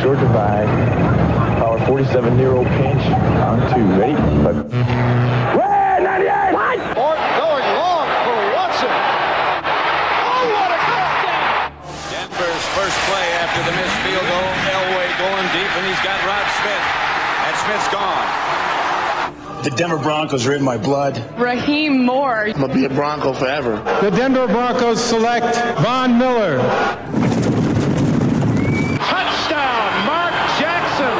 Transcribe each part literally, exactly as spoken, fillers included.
short divide. Power forty-seven Nero pinch. On two. Ready? But... Red ninety-eight! What? Morton going long for Watson. Oh, what a touchdown! Denver's first play after the missed field goal. Elway going deep, and he's got Rod Smith. And Smith's gone. The Denver Broncos are in my blood. Raheem Moore. I'm going to be a Bronco forever. The Denver Broncos select Von Miller. Touchdown, Mark Jackson.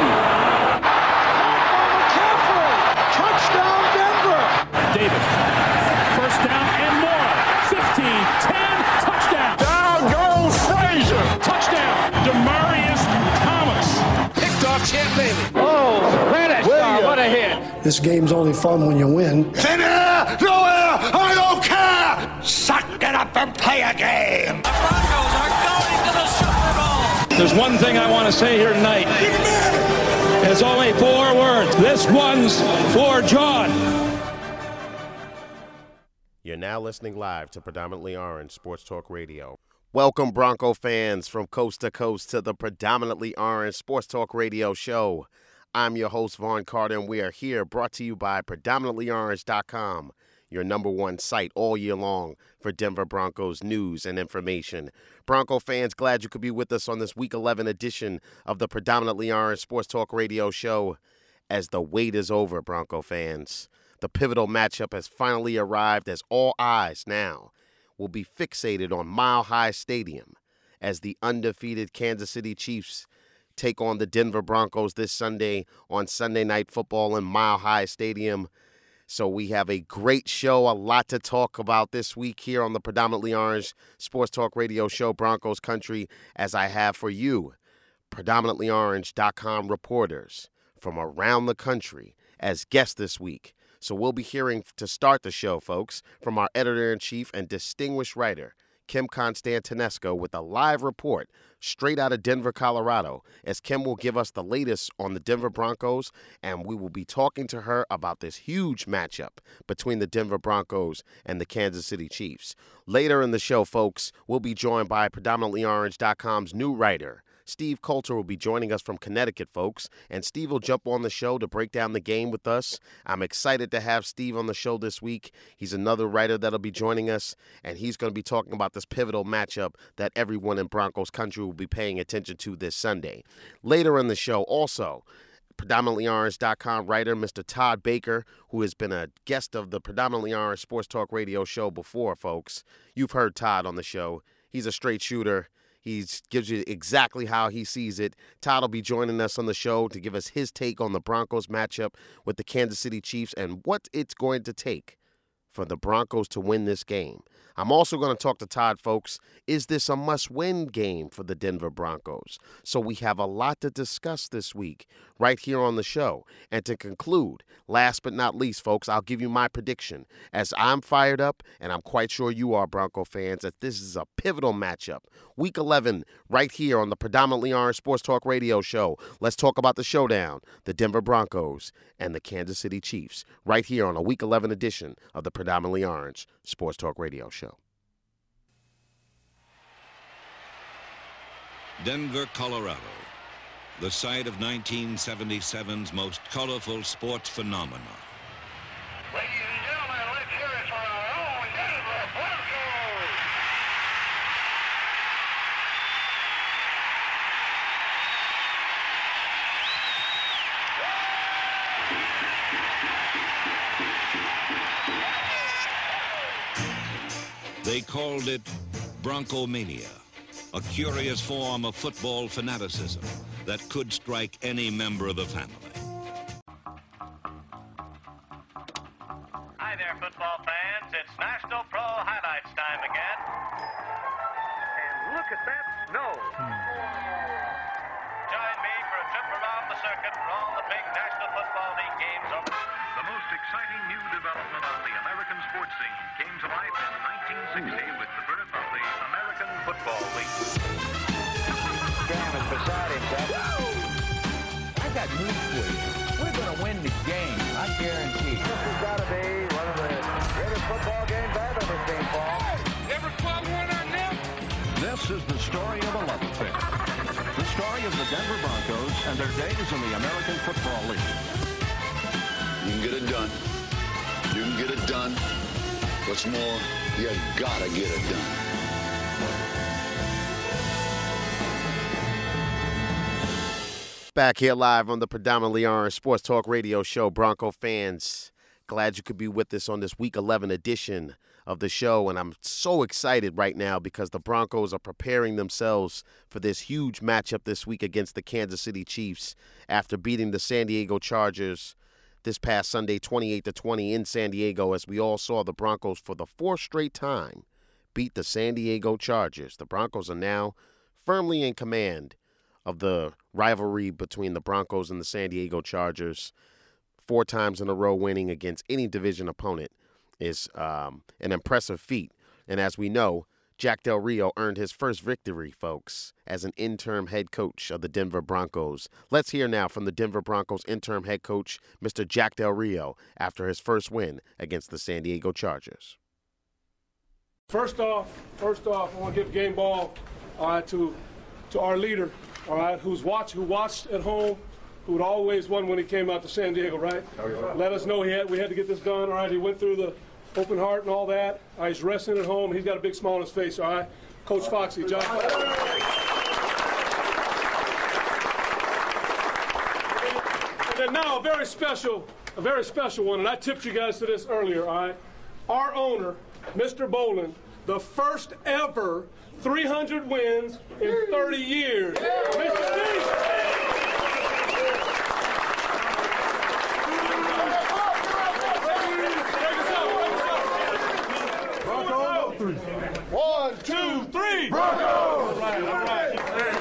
McCaffrey. Touchdown, Denver. Davis. First down and more. fifteen, ten, touchdown. Down goes Frazier. Touchdown, Demarius Thomas. Picked off Champ Bailey. Oh, Reddish. What a hit. This game's only fun when you win. Thin air, no air, I don't care. Suck it up and play a game. The Broncos are going to the Super Bowl. There's one thing I want to say here tonight. There's only four words. This one's for John. You're now listening live to Predominantly Orange Sports Talk Radio. Welcome, Bronco fans, from coast to coast to the Predominantly Orange Sports Talk Radio show. I'm your host, Vaughn Carter, and we are here brought to you by predominantly orange dot com, your number one site all year long for Denver Broncos news and information. Bronco fans, glad you could be with us on this Week eleven edition of the Predominantly Orange Sports Talk Radio show. As the wait is over, Bronco fans, the pivotal matchup has finally arrived as all eyes now will be fixated on Mile High Stadium as the undefeated Kansas City Chiefs take on the Denver Broncos this Sunday on Sunday Night Football in Mile High Stadium. So we have a great show, a lot to talk about this week here on the Predominantly Orange Sports Talk Radio show, Broncos Country, as I have for you, predominantly orange dot com reporters from around the country as guests this week. So we'll be hearing to start the show, folks, from our editor-in-chief and distinguished writer, Kim Constantinesco, with a live report straight out of Denver, Colorado, as Kim will give us the latest on the Denver Broncos, and we will be talking to her about this huge matchup between the Denver Broncos and the Kansas City Chiefs. Later in the show, folks, we'll be joined by predominantly orange dot com's new writer, Steve Coulter, will be joining us from Connecticut, folks, and Steve will jump on the show to break down the game with us. I'm excited to have Steve on the show this week. He's another writer that'll be joining us, and he's going to be talking about this pivotal matchup that everyone in Broncos country will be paying attention to this Sunday. Later in the show, also, predominantly orange dot com writer Mister Todd Baker, who has been a guest of the Predominantly Orange Sports Talk Radio show before, folks. You've heard Todd on the show. He's a straight shooter. He gives you exactly how he sees it. Todd will be joining us on the show to give us his take on the Broncos matchup with the Kansas City Chiefs and what it's going to take for the Broncos to win this game. I'm also going to talk to Todd, folks. Is this a must-win game for the Denver Broncos? So we have a lot to discuss this week right here on the show. And to conclude, last but not least, folks, I'll give you my prediction as I'm fired up, and I'm quite sure you are, Bronco fans, that this is a pivotal matchup. Week eleven, right here on the Predominantly Orange Sports Talk Radio show. Let's talk about the showdown, the Denver Broncos and the Kansas City Chiefs, right here on a Week eleven edition of the Predominantly Orange Sports Talk Radio show. Denver, Colorado, the site of nineteen seventy-seven's most colorful sports phenomenon. Ladies and gentlemen, let's hear it for our own Denver Broncos. They called it Broncomania, a curious form of football fanaticism that could strike any member of the family. Hi there, football fans. It's National Pro Highlights time again. And look at that snow. Join me for a trip around the circuit for all the big National Football League games. The most exciting new development on the American sports scene came to life in nineteen sixty with the birth of the American Football League. Cam is beside himself. I got news for you. We're going to win the game. I guarantee. This has got to be one of the greatest football games I've ever seen, Paul. Ever caught one on them? This is the story of a love affair. The story story of the Denver Broncos and their days in the American Football League. You can get it done. You can get it done. What's more, you gotta get it done. Back here live on the Predominantly Orange Sports Talk Radio Show. Bronco fans, glad you could be with us on this Week eleven edition of the show. And I'm so excited right now because the Broncos are preparing themselves for this huge matchup this week against the Kansas City Chiefs after beating the San Diego Chargers this past Sunday, twenty-eight to twenty in San Diego, as we all saw the Broncos for the fourth straight time beat the San Diego Chargers. The Broncos are now firmly in command of the rivalry between the Broncos and the San Diego Chargers. Four times in a row winning against any division opponent is um, an impressive feat. And as we know, Jack Del Rio earned his first victory, folks, as an interim head coach of the Denver Broncos. Let's hear now from the Denver Broncos interim head coach, Mister Jack Del Rio, after his first win against the San Diego Chargers. First off, first off, I want to give game ball all right, to to our leader, all right, who's watched, who watched at home, who had always won when he came out to San Diego, right? Let us know he had, we had to get this done, all right? He went through the open heart and all that. All right, he's resting at home. He's got a big smile on his face, all right? Coach Foxy, John. And then now a very special, a very special one, and I tipped you guys to this earlier, all right? Our owner, Mister Bolin, the first ever three hundred wins in thirty years. Mister D. One, two, three. Broncos! All right, all right.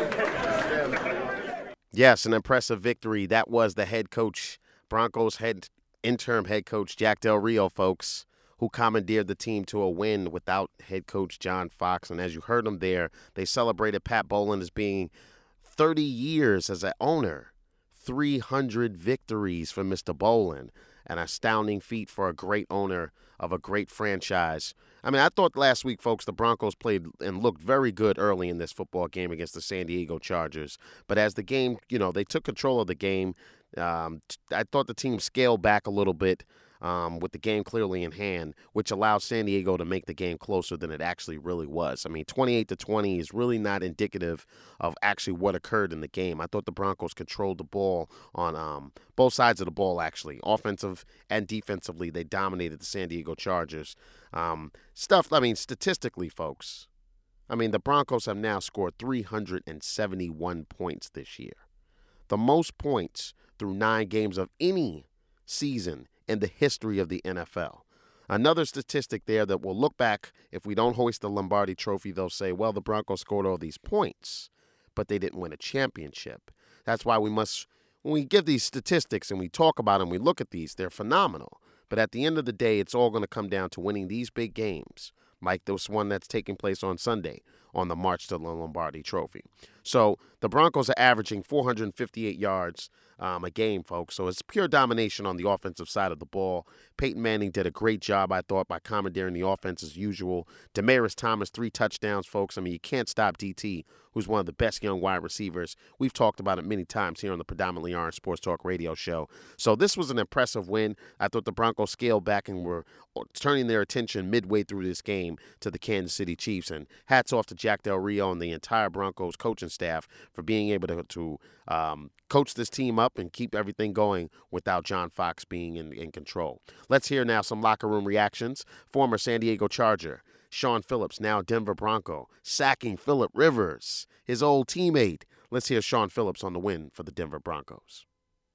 Yes, an impressive victory. That was the head coach, Broncos head interim head coach Jack Del Rio, folks, who commandeered the team to a win without head coach John Fox. And as you heard him there, they celebrated Pat Bowlen as being thirty years as an owner, three hundred victories for Mister Bowlen, an astounding feat for a great owner of a great franchise. I mean, I thought last week, folks, the Broncos played and looked very good early in this football game against the San Diego Chargers. But as the game, you know, they took control of the game. Um, I thought the team scaled back a little bit um, with the game clearly in hand, which allowed San Diego to make the game closer than it actually really was. I mean, twenty-eight to twenty is really not indicative of actually what occurred in the game. I thought the Broncos controlled the ball on um, both sides of the ball, actually. Offensive and defensively, they dominated the San Diego Chargers. Um, stuff, I mean, statistically, folks, I mean, the Broncos have now scored three hundred seventy-one points this year. The most points through nine games of any season in the history of the N F L. Another statistic there that we'll look back, if we don't hoist the Lombardi Trophy, they'll say, well, the Broncos scored all these points, but they didn't win a championship. That's why we must, when we give these statistics and we talk about them, we look at these, they're phenomenal. But at the end of the day, it's all going to come down to winning these big games, like this one that's taking place on Sunday on the march to the Lombardi Trophy. So the Broncos are averaging four hundred fifty-eight yards um, a game, folks. So it's pure domination on the offensive side of the ball. Peyton Manning did a great job, I thought, by commandeering the offense as usual. Demaryius Thomas, three touchdowns, folks. I mean, you can't stop D T, who's one of the best young wide receivers. We've talked about it many times here on the Predominantly Orange Sports Talk Radio Show. So this was an impressive win. I thought the Broncos scaled back and were turning their attention midway through this game to the Kansas City Chiefs. And hats off to Jack Del Rio and the entire Broncos coaching staff for being able to, to um, coach this team up and keep everything going without John Fox being in, in control. Let's hear now some locker room reactions. Former San Diego Charger Shaun Phillips, now Denver Bronco, sacking Phillip Rivers, his old teammate. Let's hear Shaun Phillips on the win for the Denver Broncos.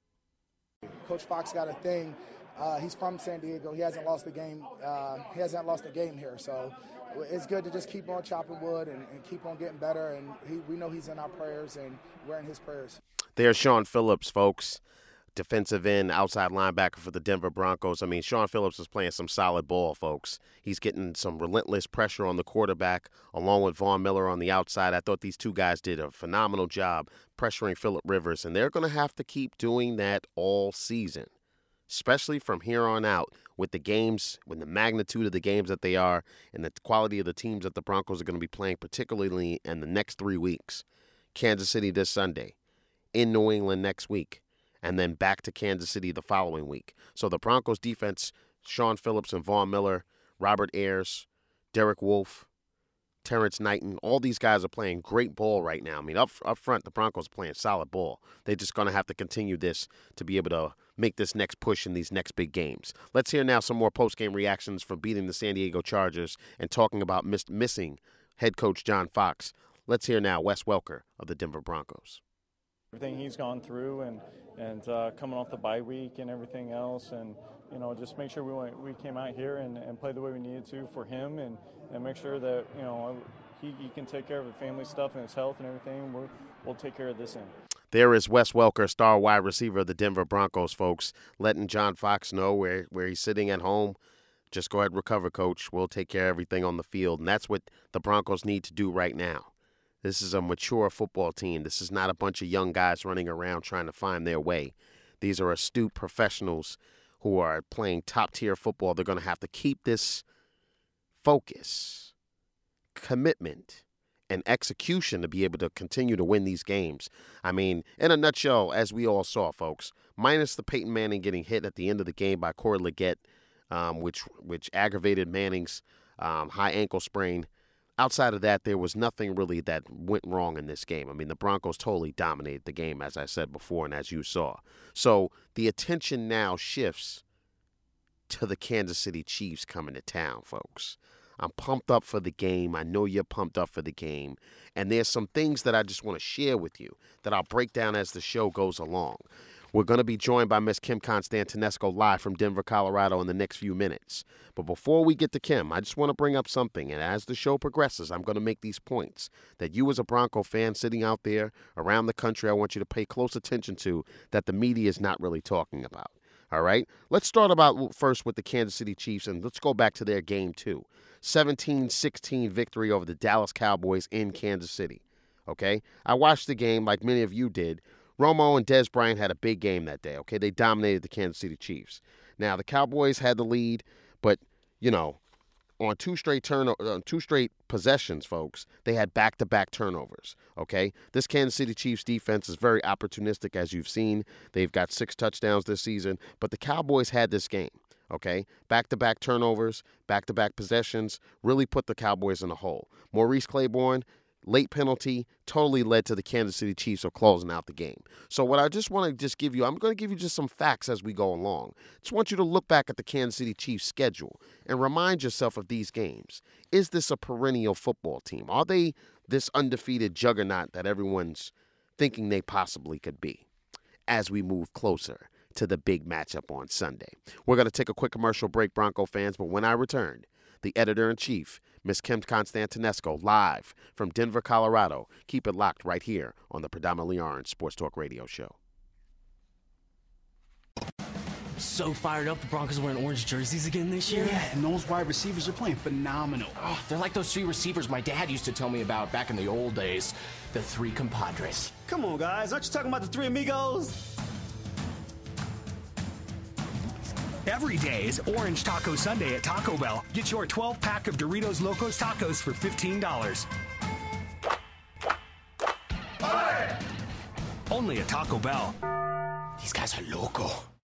Coach Fox got a thing. Uh, he's from San Diego. He hasn't lost a game. Uh, he hasn't lost a game here. So it's good to just keep on chopping wood and, and keep on getting better. And he, we know he's in our prayers, and we're in his prayers. There's Shaun Phillips, folks. Defensive end, outside linebacker for the Denver Broncos. I mean, Shaun Phillips is playing some solid ball, folks. He's getting some relentless pressure on the quarterback, along with Von Miller on the outside. I thought these two guys did a phenomenal job pressuring Phillip Rivers, and they're going to have to keep doing that all season, especially from here on out with the games, with the magnitude of the games that they are and the quality of the teams that the Broncos are going to be playing, particularly in the next three weeks. Kansas City this Sunday, in New England next week, and then back to Kansas City the following week. So the Broncos defense, Sean Phillips and Von Miller, Robert Ayers, Derek Wolfe, Terrence Knighton, all these guys are playing great ball right now. I mean, up up front, the Broncos are playing solid ball. They're just going to have to continue this to be able to make this next push in these next big games. Let's hear now some more post-game reactions from beating the San Diego Chargers and talking about miss, missing head coach John Fox. Let's hear now Wes Welker of the Denver Broncos. Everything he's gone through and, and uh, coming off the bye week and everything else, and you know, just make sure we went, we came out here and, and played the way we needed to for him, and, and make sure that, you know, he, he can take care of the family stuff and his health and everything. We're, we'll take care of this end. There is Wes Welker, star wide receiver of the Denver Broncos, folks, letting John Fox know where, where he's sitting at home. Just go ahead and recover, coach. We'll take care of everything on the field. And that's what the Broncos need to do right now. This is a mature football team. This is not a bunch of young guys running around trying to find their way. These are astute professionals who are playing top-tier football. They're going to have to keep this focus, commitment, and execution to be able to continue to win these games. I mean, in a nutshell, as we all saw, folks, minus the Peyton Manning getting hit at the end of the game by Corey Liggett, um, which which aggravated Manning's um, high ankle sprain. Outside of that, there was nothing really that went wrong in this game. I mean, the Broncos totally dominated the game, as I said before and as you saw. So the attention now shifts to the Kansas City Chiefs coming to town, folks. I'm pumped up for the game. I know you're pumped up for the game. And there's some things that I just want to share with you that I'll break down as the show goes along. We're going to be joined by Miss Kim Constantinesco live from Denver, Colorado in the next few minutes. But before we get to Kim, I just want to bring up something. And as the show progresses, I'm going to make these points that you as a Bronco fan sitting out there around the country, I want you to pay close attention to that the media is not really talking about. All right? Let's start about first with the Kansas City Chiefs, and let's go back to their game two. seventeen sixteen victory over the Dallas Cowboys in Kansas City. Okay? I watched the game like many of you did. Romo and Dez Bryant had a big game that day, okay? They dominated the Kansas City Chiefs. Now, the Cowboys had the lead, but, you know, on two straight turn, on two straight possessions, folks, they had back-to-back turnovers, okay? This Kansas City Chiefs defense is very opportunistic, as you've seen. They've got six touchdowns this season, but the Cowboys had this game, okay? Back-to-back turnovers, back-to-back possessions, really put the Cowboys in a hole. Maurice Claiborne, late penalty, totally led to the Kansas City Chiefs of closing out the game. So what I just want to just give you, I'm going to give you just some facts as we go along. Just want you to look back at the Kansas City Chiefs schedule and remind yourself of these games. Is this a perennial football team? Are they this undefeated juggernaut that everyone's thinking they possibly could be as we move closer to the big matchup on Sunday? We're going to take a quick commercial break, Bronco fans, but when I return, the editor-in-chief, Miss Kim Constantinesco, live from Denver, Colorado. Keep it locked right here on the Predominantly Orange Sports Talk Radio Show. So fired up, the Broncos are wearing orange jerseys again this year. Yeah, and those wide receivers are playing phenomenal. Oh, they're like those three receivers my dad used to tell me about back in the old days. The three compadres. Come on, guys. Aren't you talking about the three amigos? Every day is Orange Taco Sunday at Taco Bell. Get your twelve pack of Doritos Locos Tacos for fifteen dollars. Hey! Only at Taco Bell. These guys are loco.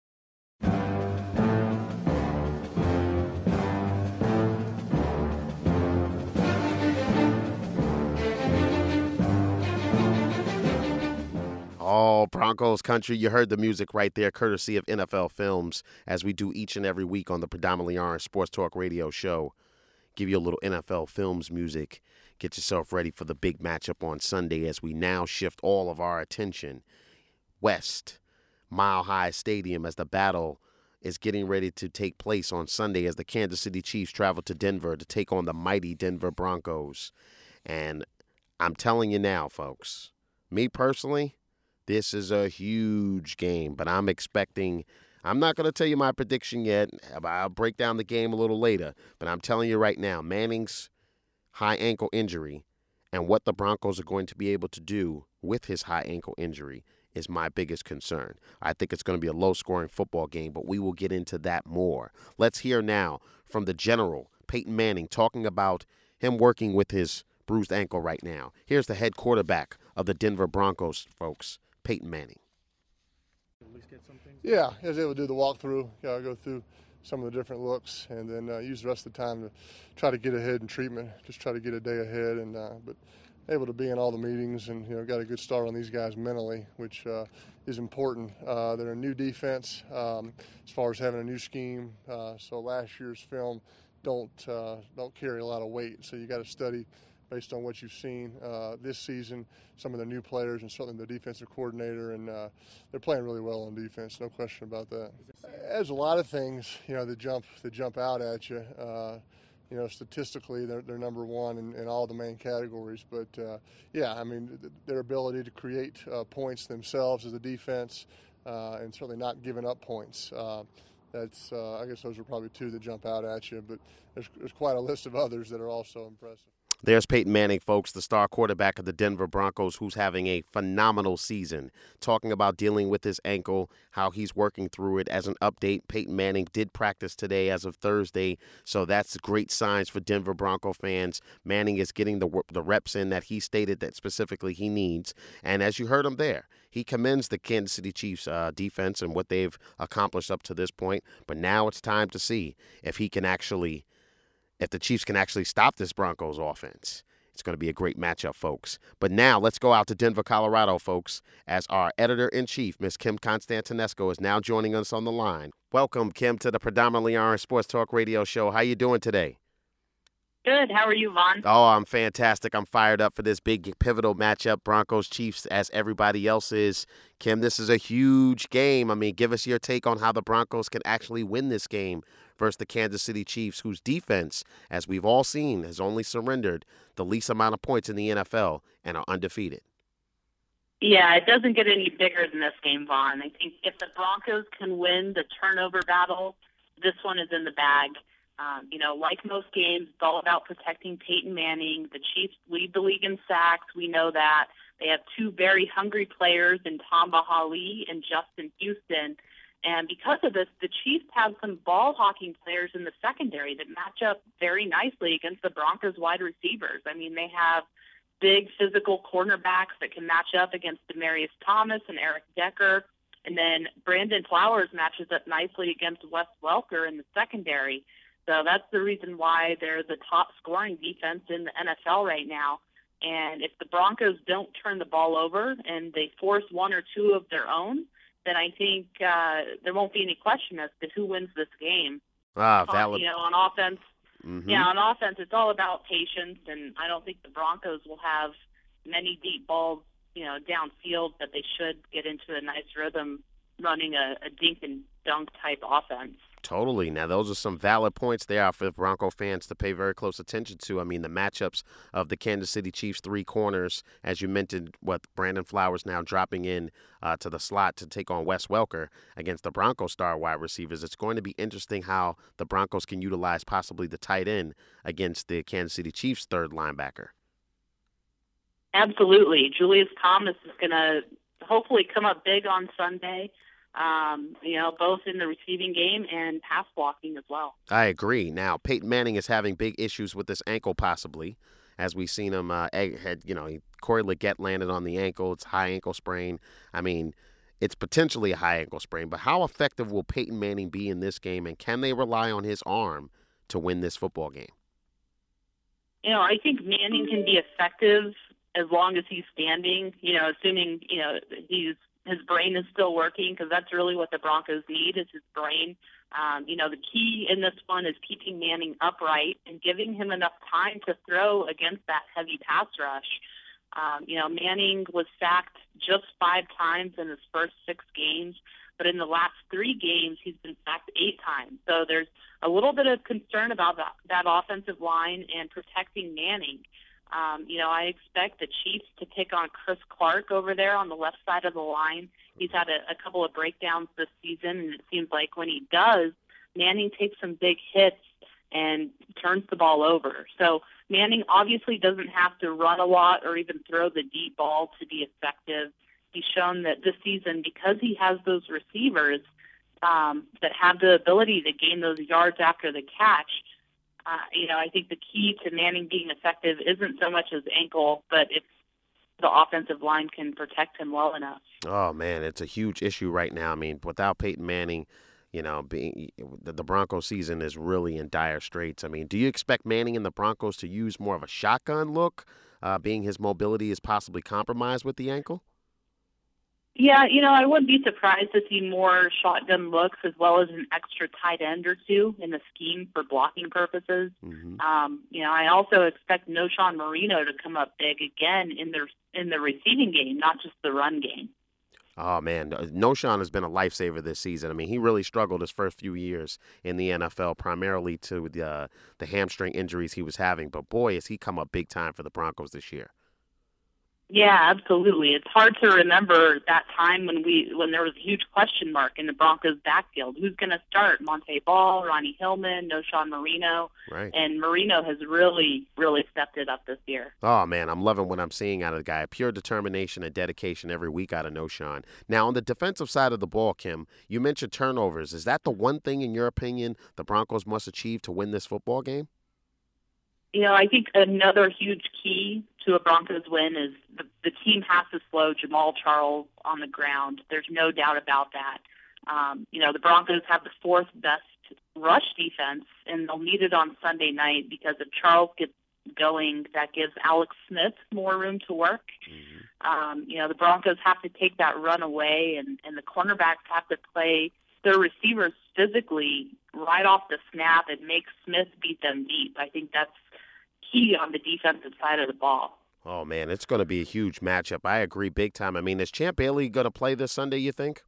Oh, Broncos country, you heard the music right there, courtesy of N F L Films, as we do each and every week on the Predominantly Orange Sports Talk Radio Show. Give you a little N F L Films music. Get yourself ready for the big matchup on Sunday as we now shift all of our attention west, Mile High Stadium, as the battle is getting ready to take place on Sunday as the Kansas City Chiefs travel to Denver to take on the mighty Denver Broncos. And I'm telling you now, folks, me personally, this is a huge game, but I'm expecting – I'm not going to tell you my prediction yet. I'll break down the game a little later, but I'm telling you right now, Manning's high ankle injury and what the Broncos are going to be able to do with his high ankle injury is my biggest concern. I think it's going to be a low-scoring football game, but we will get into that more. Let's hear now from the general, Peyton Manning, talking about him working with his bruised ankle right now. Here's the head quarterback of the Denver Broncos, folks, Peyton Manning. Yeah, I was able to do the walkthrough, you know, go through some of the different looks, and then uh, use the rest of the time to try to get ahead in treatment, just try to get a day ahead. And uh, but able to be in all the meetings, and you know, got a good start on these guys mentally, which uh, is important. Uh, they're a new defense um, as far as having a new scheme. Uh, so last year's film don't uh, don't carry a lot of weight. So you got to study based on what you've seen uh, this season, some of the new players, and certainly the defensive coordinator, and uh, they're playing really well on defense, no question about that. There's a lot of things, you know, that jump that jump out at you. Uh, you know, statistically, they're, they're number one in, in all the main categories. But, uh, yeah, I mean, th- their ability to create uh, points themselves as a defense uh, and certainly not giving up points. Uh, that's, uh, I guess those are probably two that jump out at you. But there's, there's quite a list of others that are also impressive. There's Peyton Manning, folks, the star quarterback of the Denver Broncos, who's having a phenomenal season. Talking about dealing with his ankle, how he's working through it. As an update, Peyton Manning did practice today as of Thursday, so that's great signs for Denver Bronco fans. Manning is getting the the reps in that he stated that specifically he needs. And as you heard him there, he commends the Kansas City Chiefs uh, defense and what they've accomplished up to this point. But now it's time to see if he can actually If the Chiefs can actually stop this Broncos offense. It's going to be a great matchup, folks. But now let's go out to Denver, Colorado, folks, as our editor-in-chief, Miss Kim Constantinesco, is now joining us on the line. Welcome, Kim, to the Predominantly Orange Sports Talk Radio Show. How you doing today? Good. How are you, Vaughn? Oh, I'm fantastic. I'm fired up for this big pivotal matchup, Broncos-Chiefs, as everybody else is. Kim, this is a huge game. I mean, give us your take on how the Broncos can actually win this game versus the Kansas City Chiefs, whose defense, as we've all seen, has only surrendered the least amount of points in the N F L and are undefeated. Yeah, it doesn't get any bigger than this game, Vaughn. I think if the Broncos can win the turnover battle, this one is in the bag. Um, you know, like most games, it's all about protecting Peyton Manning. The Chiefs lead the league in sacks. We know that. They have two very hungry players in Tamba Hali and Justin Houston. And because of this, the Chiefs have some ball-hawking players in the secondary that match up very nicely against the Broncos wide receivers. I mean, they have big physical cornerbacks that can match up against Demaryius Thomas and Eric Decker. And then Brandon Flowers matches up nicely against Wes Welker in the secondary. So that's the reason why they're the top scoring defense in the N F L right now. And if the Broncos don't turn the ball over and they force one or two of their own, then I think uh, there won't be any question as to who wins this game. Ah, valid. On, you know, on offense, mm-hmm. yeah, on offense, it's all about patience, and I don't think the Broncos will have many deep balls, you know, downfield, but they should get into a nice rhythm running a, a dink and dunk type offense. Totally. Now, those are some valid points there for Bronco fans to pay very close attention to. I mean, the matchups of the Kansas City Chiefs three corners, as you mentioned, what Brandon Flowers now dropping in uh, to the slot to take on Wes Welker against the Bronco star wide receivers. It's going to be interesting how the Broncos can utilize possibly the tight end against the Kansas City Chiefs third linebacker. Absolutely. Julius Thomas is going to hopefully come up big on Sunday. Um, you know, both in the receiving game and pass blocking as well. I agree. Now, Peyton Manning is having big issues with this ankle, possibly, as we've seen him. Uh, had you know, Corey Liggett landed on the ankle. It's a high ankle sprain. I mean, it's potentially a high ankle sprain. But how effective will Peyton Manning be in this game, and can they rely on his arm to win this football game? You know, I think Manning can be effective as long as he's standing. You know, assuming you know he's. His brain is still working, because that's really what the Broncos need is his brain. Um, you know, the key in this one is keeping Manning upright and giving him enough time to throw against that heavy pass rush. Um, you know, Manning was sacked just five times in his first six games, but in the last three games, he's been sacked eight times. So there's a little bit of concern about that, that offensive line and protecting Manning. Um, you know, I expect the Chiefs to pick on Chris Clark over there on the left side of the line. He's had a, a couple of breakdowns this season, and it seems like when he does, Manning takes some big hits and turns the ball over. So Manning obviously doesn't have to run a lot or even throw the deep ball to be effective. He's shown that this season, because he has those receivers um, that have the ability to gain those yards after the catch, Uh, you know, I think the key to Manning being effective isn't so much his ankle, but it's the offensive line can protect him well enough. Oh, man, it's a huge issue right now. I mean, without Peyton Manning, you know, being the, the Broncos season is really in dire straits. I mean, do you expect Manning and the Broncos to use more of a shotgun look, uh, being his mobility is possibly compromised with the ankle? Yeah, you know, I wouldn't be surprised to see more shotgun looks as well as an extra tight end or two in the scheme for blocking purposes. Mm-hmm. Um, you know, I also expect Noshawn Marino to come up big again in the in the receiving game, not just the run game. Oh, man, Noshawn has been a lifesaver this season. I mean, he really struggled his first few years in the N F L, primarily to the, uh, the hamstring injuries he was having. But, boy, has he come up big time for the Broncos this year. Yeah, absolutely. It's hard to remember that time when we when there was a huge question mark in the Broncos backfield. Who's going to start? Montee Ball, Ronnie Hillman, Noshawn Marino. Right. And Marino has really, really stepped it up this year. Oh, man, I'm loving what I'm seeing out of the guy. Pure determination and dedication every week out of Noshawn. Now, on the defensive side of the ball, Kim, you mentioned turnovers. Is that the one thing, in your opinion, the Broncos must achieve to win this football game? You know, I think another huge key to a Broncos win is the, the team has to slow Jamal Charles on the ground. There's no doubt about that. Um, you know, the Broncos have the fourth best rush defense, and they'll need it on Sunday night because if Charles gets going, that gives Alex Smith more room to work. Mm-hmm. Um, you know, the Broncos have to take that run away, and, and the cornerbacks have to play their receivers physically right off the snap and make Smith beat them deep. I think that's key on the defensive side of the ball. Oh, man, it's going to be a huge matchup. I agree big time. I mean, is Champ Bailey going to play this Sunday, you think?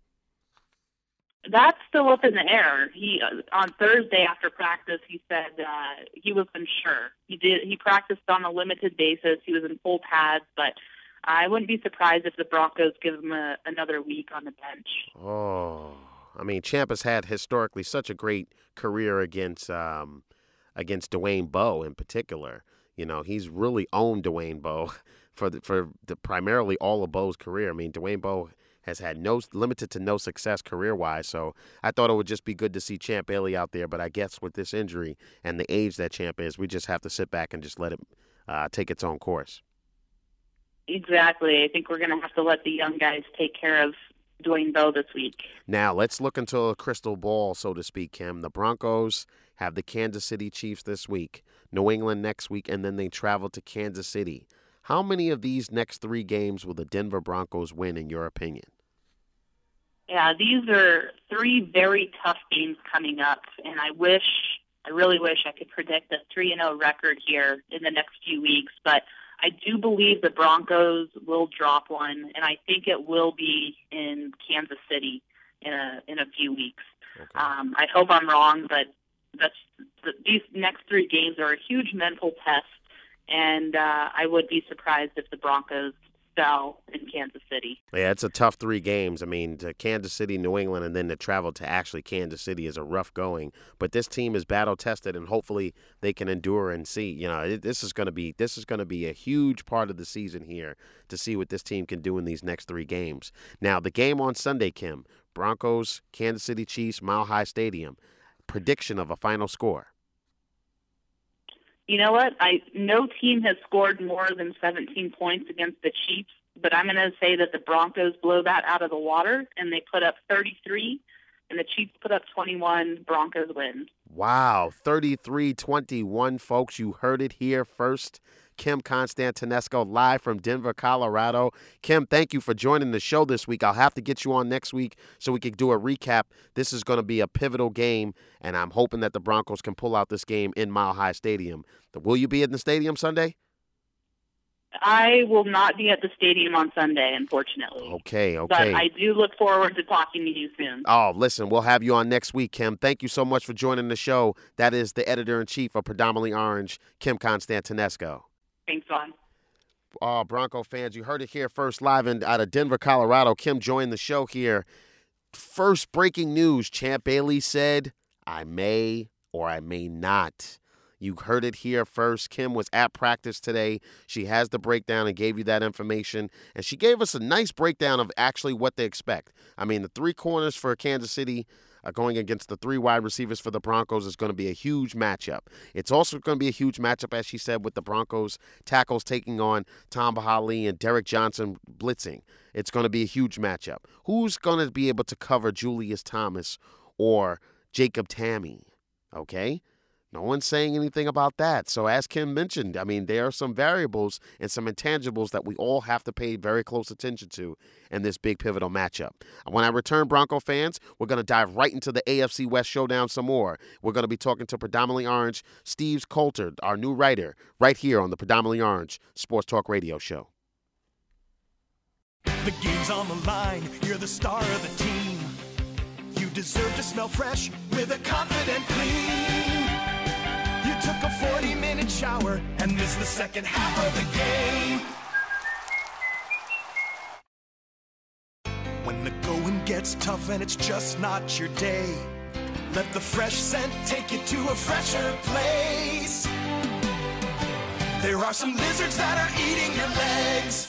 That's still up in the air. He uh, on Thursday after practice, he said uh, he was unsure. He did. He practiced on a limited basis. He was in full pads, but I wouldn't be surprised if the Broncos give him a, another week on the bench. Oh, I mean, Champ has had historically such a great career against um, against Dwayne Bowe in particular. You know, he's really owned Dwayne Bowe for the, for the, primarily all of Bowe's career. I mean, Dwayne Bowe has had no limited to no success career-wise, so I thought it would just be good to see Champ Bailey out there. But I guess with this injury and the age that Champ is, we just have to sit back and just let it uh, take its own course. Exactly. I think we're going to have to let the young guys take care of Dwayne Bowe this week. Now, let's look into a crystal ball, so to speak, Kim. The Broncos have the Kansas City Chiefs this week, New England next week, and then they travel to Kansas City. How many of these next three games will the Denver Broncos win, in your opinion? Yeah, these are three very tough games coming up, and I wish, I really wish I could predict a three and oh record here in the next few weeks, but I do believe the Broncos will drop one, and I think it will be in Kansas City in a in a few weeks. Okay. Um, I hope I'm wrong, but that's the, these next three games are a huge mental test, and uh, I would be surprised if the Broncos fell in Kansas City. Yeah, it's a tough three games. I mean, to Kansas City, New England, and then to travel to actually Kansas City is a rough going. But this team is battle tested, and hopefully they can endure and see. You know, it, this is going to be this is going to be a huge part of the season here to see what this team can do in these next three games. Now, the game on Sunday, Kim, Broncos, Kansas City Chiefs, Mile High Stadium. Prediction of a final score. You know what? I no team has scored more than seventeen points against the Chiefs, but I'm going to say that the Broncos blow that out of the water, and they put up thirty-three, and the Chiefs put up twenty-one. Broncos win. Wow, thirty-three twenty-one, folks. You heard it here first. Kim Constantinesco live from Denver, Colorado. Kim, thank you for joining the show this week. I'll have to get you on next week so we can do a recap. This is going to be a pivotal game, and I'm hoping that the Broncos can pull out this game in Mile High Stadium. Will you be in the stadium Sunday? I will not be at the stadium on Sunday, unfortunately. Okay, okay. But I do look forward to talking to you soon. Oh, listen, we'll have you on next week, Kim. Thank you so much for joining the show. That is the editor-in-chief of Predominantly Orange, Kim Constantinesco. Thanks, Vaughn. Oh, Bronco fans, you heard it here first live in, out of Denver, Colorado. Kim joined the show here. First breaking news, Champ Bailey said, I may or I may not. You heard it here first. Kim was at practice today. She has the breakdown and gave you that information. And she gave us a nice breakdown of actually what they expect. I mean, the three corners for Kansas City uh, going against the three wide receivers for the Broncos is going to be a huge matchup. It's also going to be a huge matchup, as she said, with the Broncos tackles taking on Tom Bahali and Derek Johnson blitzing. It's going to be a huge matchup. Who's going to be able to cover Julius Thomas or Jacob Tamme? Okay? No one's saying anything about that. So as Kim mentioned, I mean, there are some variables and some intangibles that we all have to pay very close attention to in this big pivotal matchup. When I return, Bronco fans, we're going to dive right into the A F C West showdown some more. We're going to be talking to Predominantly Orange Steve Coulter, our new writer, right here on the Predominantly Orange Sports Talk Radio Show. The game's on the line. You're the star of the team. You deserve to smell fresh with a confident clean. You took a forty-minute shower and missed the second half of the game. When the going gets tough and it's just not your day, let the fresh scent take you to a fresher place. There are some lizards that are eating your legs.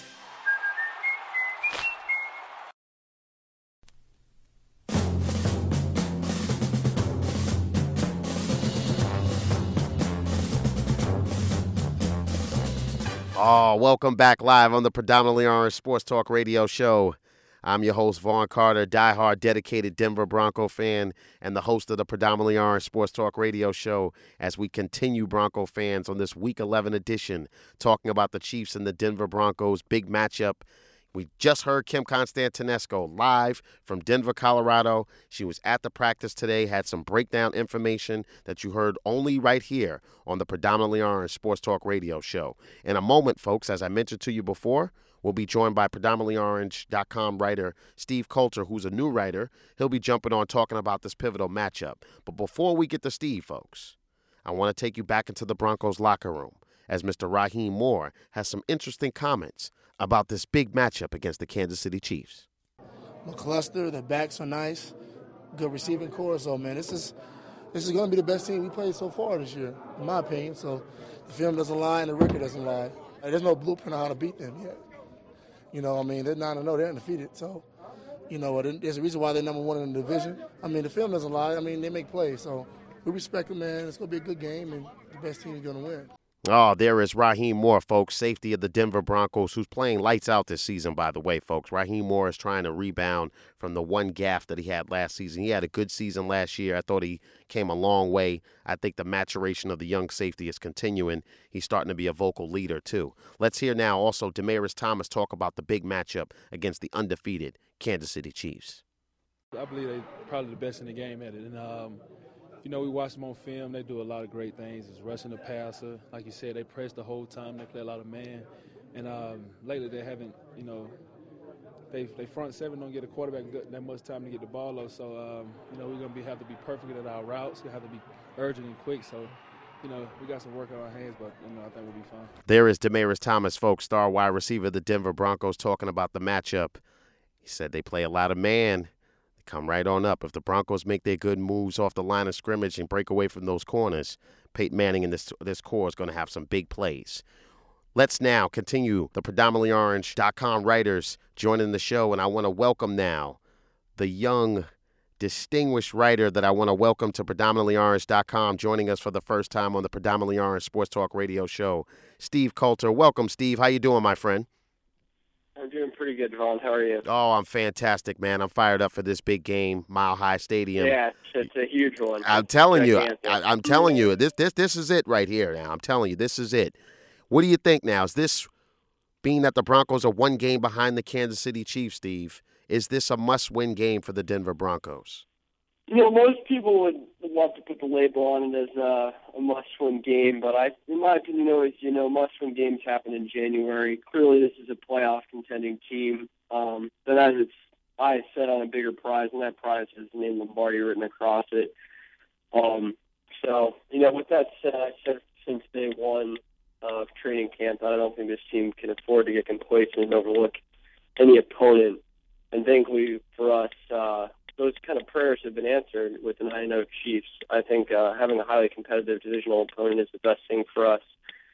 Oh, welcome back live on the Predominantly Orange Sports Talk Radio Show. I'm your host, Vaughn Carter, diehard dedicated Denver Bronco fan and the host of the Predominantly Orange Sports Talk Radio Show as we continue, Bronco fans, on this Week eleven edition, talking about the Chiefs and the Denver Broncos, big matchup. We just heard Kim Constantinesco live from Denver, Colorado. She was at the practice today, had some breakdown information that you heard only right here on the Predominantly Orange Sports Talk Radio Show. In a moment, folks, as I mentioned to you before, we'll be joined by predominantly orange dot com writer Steve Coulter, who's a new writer. He'll be jumping on talking about this pivotal matchup. But before we get to Steve, folks, I want to take you back into the Broncos locker room as Mister Raheem Moore has some interesting comments about this big matchup against the Kansas City Chiefs. McCluster, the backs are nice, good receiving core. So, man, this is this is going to be the best team we played so far this year, in my opinion. So the film doesn't lie and the record doesn't lie. There's no blueprint on how to beat them yet. You know, I mean, they're nine and oh, they're undefeated. So, you know, there's a reason why they're number one in the division. I mean, the film doesn't lie. I mean, they make plays. So we respect them, man. It's going to be a good game, and the best team is going to win. Oh, there is Raheem Moore, folks, safety of the Denver Broncos, who's playing lights out this season, by the way, folks. Raheem Moore is trying to rebound from the one gaffe that he had last season. He had a good season last year. I thought he came a long way. I think the maturation of the young safety is continuing. He's starting to be a vocal leader, too. Let's hear now also Demaryius Thomas talk about the big matchup against the undefeated Kansas City Chiefs. I believe they're probably the best in the game at it. And, um, You know, we watch them on film. They do a lot of great things. It's rushing the passer. Like you said, they press the whole time. They play a lot of man. And um, lately they haven't, you know, they they front seven don't get a quarterback that much time to get the ball up. So, um, you know, we're going to be have to be perfect at our routes. We have to be urgent and quick. So, you know, we got some work on our hands, but, you know, I think we'll be fine. There is Demaryius Thomas, folks, star wide receiver of the Denver Broncos, talking about the matchup. He said they play a lot of man. Come right on up. If the Broncos make their good moves off the line of scrimmage and break away from those corners, Peyton Manning and this this core is going to have some big plays. Let's now continue the predominantly orange dot com writers joining the show, and I want to welcome now the young, distinguished writer that I want to welcome to predominantly orange dot com, joining us for the first time on the Predominantly Orange Sports Talk Radio Show, Steve Coulter. Welcome, Steve. How you doing, my friend? I'm doing pretty good, Vaughn. How are you? Oh, I'm fantastic, man. I'm fired up for this big game, Mile High Stadium. Yeah, it's a huge one. I'm telling you, I, I'm telling you, this this this is it right here now. I'm telling you, this is it. What do you think now? Is this, being that the Broncos are one game behind the Kansas City Chiefs, Steve, is this a must-win game for the Denver Broncos? You know, most people would love to put the label on it as uh, a must-win game, but I, in my opinion, always, you know, must-win games happen in January. Clearly, this is a playoff contending team um, that has its eyes set on a bigger prize, and that prize has the name Lombardi written across it. Um, so, you know, with that said, I said since day one of training camp, I don't think this team can afford to get complacent and overlook any opponent. And thankfully for us, uh, those kind of prayers have been answered with the nine and oh Chiefs. I think uh, having a highly competitive divisional opponent is the best thing for us.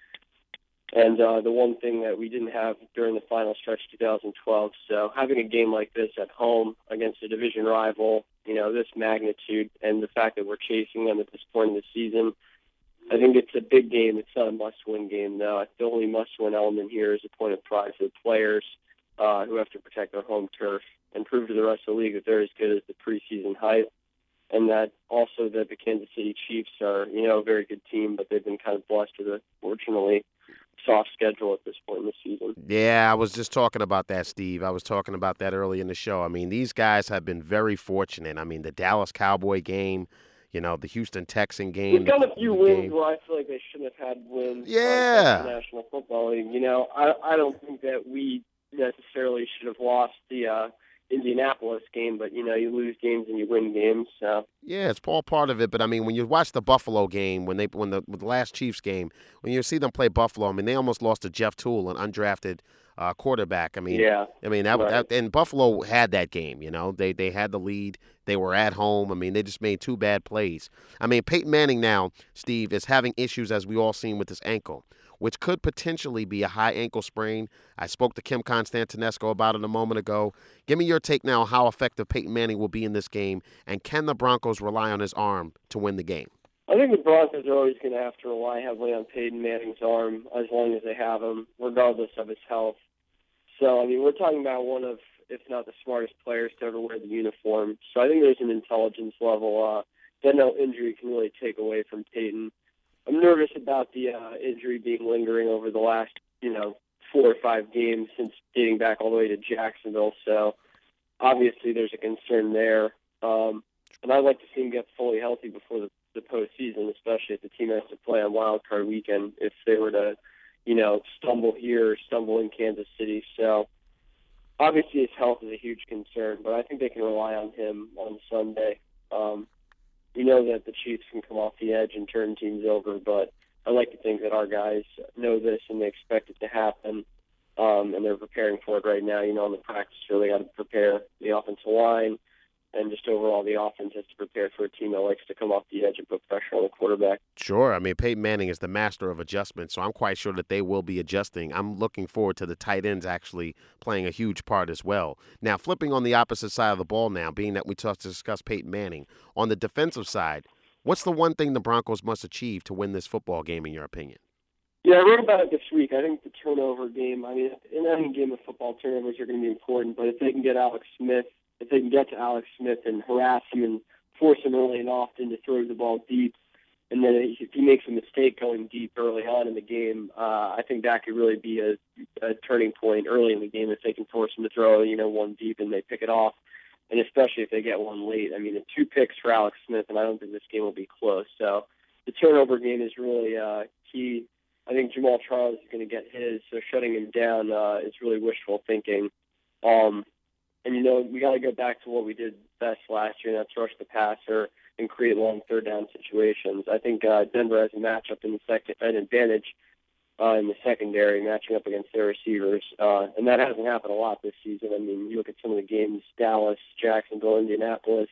And uh, the one thing that we didn't have during the final stretch two thousand twelve. So having a game like this at home against a division rival, you know, this magnitude, and the fact that we're chasing them at this point in the season, I think it's a big game. It's not a must-win game, though. The only must-win element here is a point of pride for the players uh, who have to protect their home turf and prove to the rest of the league that they're as good as the preseason hype, and that also that the Kansas City Chiefs are, you know, a very good team, but they've been kind of blessed with a fortunately soft schedule at this point in the season. Yeah, I was just talking about that, Steve. I was talking about that early in the show. I mean, these guys have been very fortunate. I mean, the Dallas Cowboy game, you know, the Houston Texan game. We've got a few wins game. where I feel like they shouldn't have had wins. Yeah. The National Football League. You know, I I don't think that we necessarily should have lost the uh, Indianapolis game, but, you know, you lose games and you win games. So. Yeah, it's all part of it. But, I mean, when you watch the Buffalo game, when they when the, when the last Chiefs game, when you see them play Buffalo, I mean, they almost lost to Jeff Toole, an undrafted uh, quarterback. I mean, yeah. I mean, that, right. that and Buffalo had that game, you know. They they had the lead. They were at home. I mean, they just made two bad plays. I mean, Peyton Manning now, Steve, is having issues, as we all seen, with his ankle, which could potentially be a high ankle sprain. I spoke to Kim Constantinesco about it a moment ago. Give me your take now on how effective Peyton Manning will be in this game, and can the Broncos rely on his arm to win the game? I think the Broncos are always going to have to rely heavily on Peyton Manning's arm as long as they have him, regardless of his health. So, I mean, we're talking about one of, if not the smartest players to ever wear the uniform. So I think there's an intelligence level uh, that no injury can really take away from Peyton. I'm nervous about the uh, injury being lingering over the last, you know, four or five games since dating back all the way to Jacksonville. So obviously there's a concern there. Um, and I'd like to see him get fully healthy before the, the postseason, especially if the team has to play on Wild Card Weekend, if they were to, you know, stumble here or stumble in Kansas City. So obviously his health is a huge concern, but I think they can rely on him on Sunday. Um, We know that the Chiefs can come off the edge and turn teams over, but I like to think that our guys know this and they expect it to happen, um, and they're preparing for it right now. You know, in the practice field, they got to prepare the offensive line, and just overall the offense has to prepare for a team that likes to come off the edge and put pressure on the quarterback. Sure. I mean, Peyton Manning is the master of adjustment, so I'm quite sure that they will be adjusting. I'm looking forward to the tight ends actually playing a huge part as well. Now, flipping on the opposite side of the ball now, being that we talked to discuss Peyton Manning, on the defensive side, what's the one thing the Broncos must achieve to win this football game, in your opinion? Yeah, I wrote about it this week. I think the turnover game, I mean, in any game of football, turnovers are going to be important, but if they can get Alex Smith, if they can get to Alex Smith and harass him and force him early and often to throw the ball deep, and then if he makes a mistake going deep early on in the game, uh, I think that could really be a, a turning point early in the game if they can force him to throw, you know, one deep and they pick it off, and especially if they get one late. I mean, the two picks for Alex Smith, and I don't think this game will be close. So the turnover game is really uh, key. I think Jamal Charles is going to get his, so shutting him down uh, is really wishful thinking. Um, And, you know, we got to go back to what we did best last year, and that's rush the passer and create long third down situations. I think uh, Denver has a matchup in the second, an advantage uh, in the secondary, matching up against their receivers. Uh, and that hasn't happened a lot this season. I mean, you look at some of the games, Dallas, Jacksonville, Indianapolis,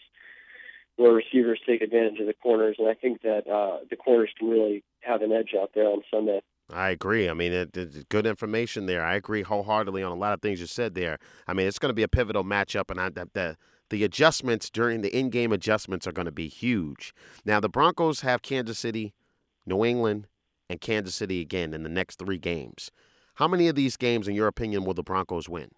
where receivers take advantage of the corners. And I think that uh, the corners can really have an edge out there on Sunday. I agree. I mean, it, it's good information there. I agree wholeheartedly on a lot of things you said there. I mean, it's going to be a pivotal matchup, and I, the, the the adjustments during the in-game adjustments are going to be huge. Now, the Broncos have Kansas City, New England, and Kansas City again in the next three games. How many of these games, in your opinion, will the Broncos win?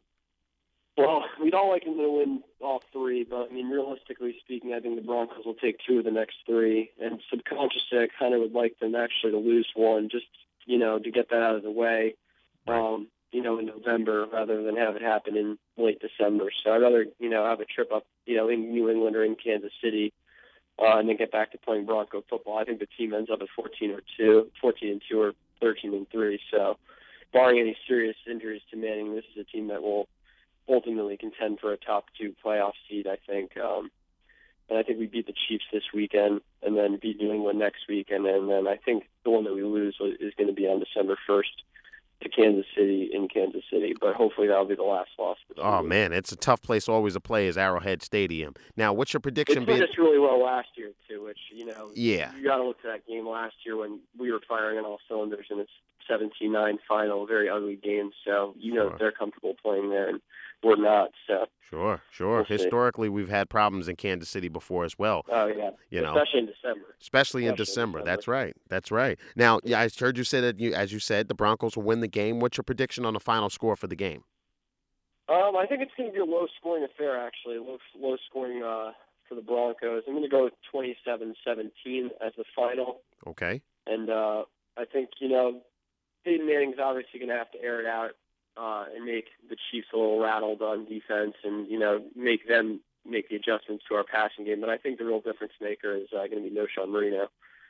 Well, we'd all like them to win all three, but, I mean, realistically speaking, I think the Broncos will take two of the next three. And subconsciously, I kind of would like them actually to lose one, just, you know, to get that out of the way, um, you know, in November rather than have it happen in late December. So I'd rather, you know, have a trip up, you know, in New England or in Kansas City uh, and then get back to playing Bronco football. I think the team ends up at fourteen or two, fourteen and two or thirteen and three. So barring any serious injuries to Manning, this is a team that will ultimately contend for a top two playoff seed, I think. Um, and I think we beat the Chiefs this weekend and then beat New England next week. And then, then I think the one that we lose is going to be on December first. to Kansas City in Kansas City. But hopefully that'll be the last loss. Oh, man, it's a tough place always to play is Arrowhead Stadium. Now, what's your prediction? It finished really well last year, too, which, you know, yeah. you got to look at that game last year when we were firing on all cylinders, and it's seventeen nine final, a very ugly game. So, you know, Sure. they're comfortable playing there, and we're not. So. Sure, sure. We'll see. Historically, we've had problems in Kansas City before as well. Oh, yeah. You know, especially in December. especially in Especially December. in That's right. That's right. Now, yeah, I heard you say that, you, as you said, the Broncos will win the game. What's your prediction on the final score for the game? Um, I think it's going to be a low-scoring affair, actually, low, low-scoring uh, for the Broncos. I'm going to go with twenty-seven seventeen as the final. Okay. And uh, I think, you know, Peyton Manning's obviously going to have to air it out uh, and make the Chiefs a little rattled on defense and, you know, make them make the adjustments to our passing game. But I think the real difference maker is uh, going to be Noshawn Marino.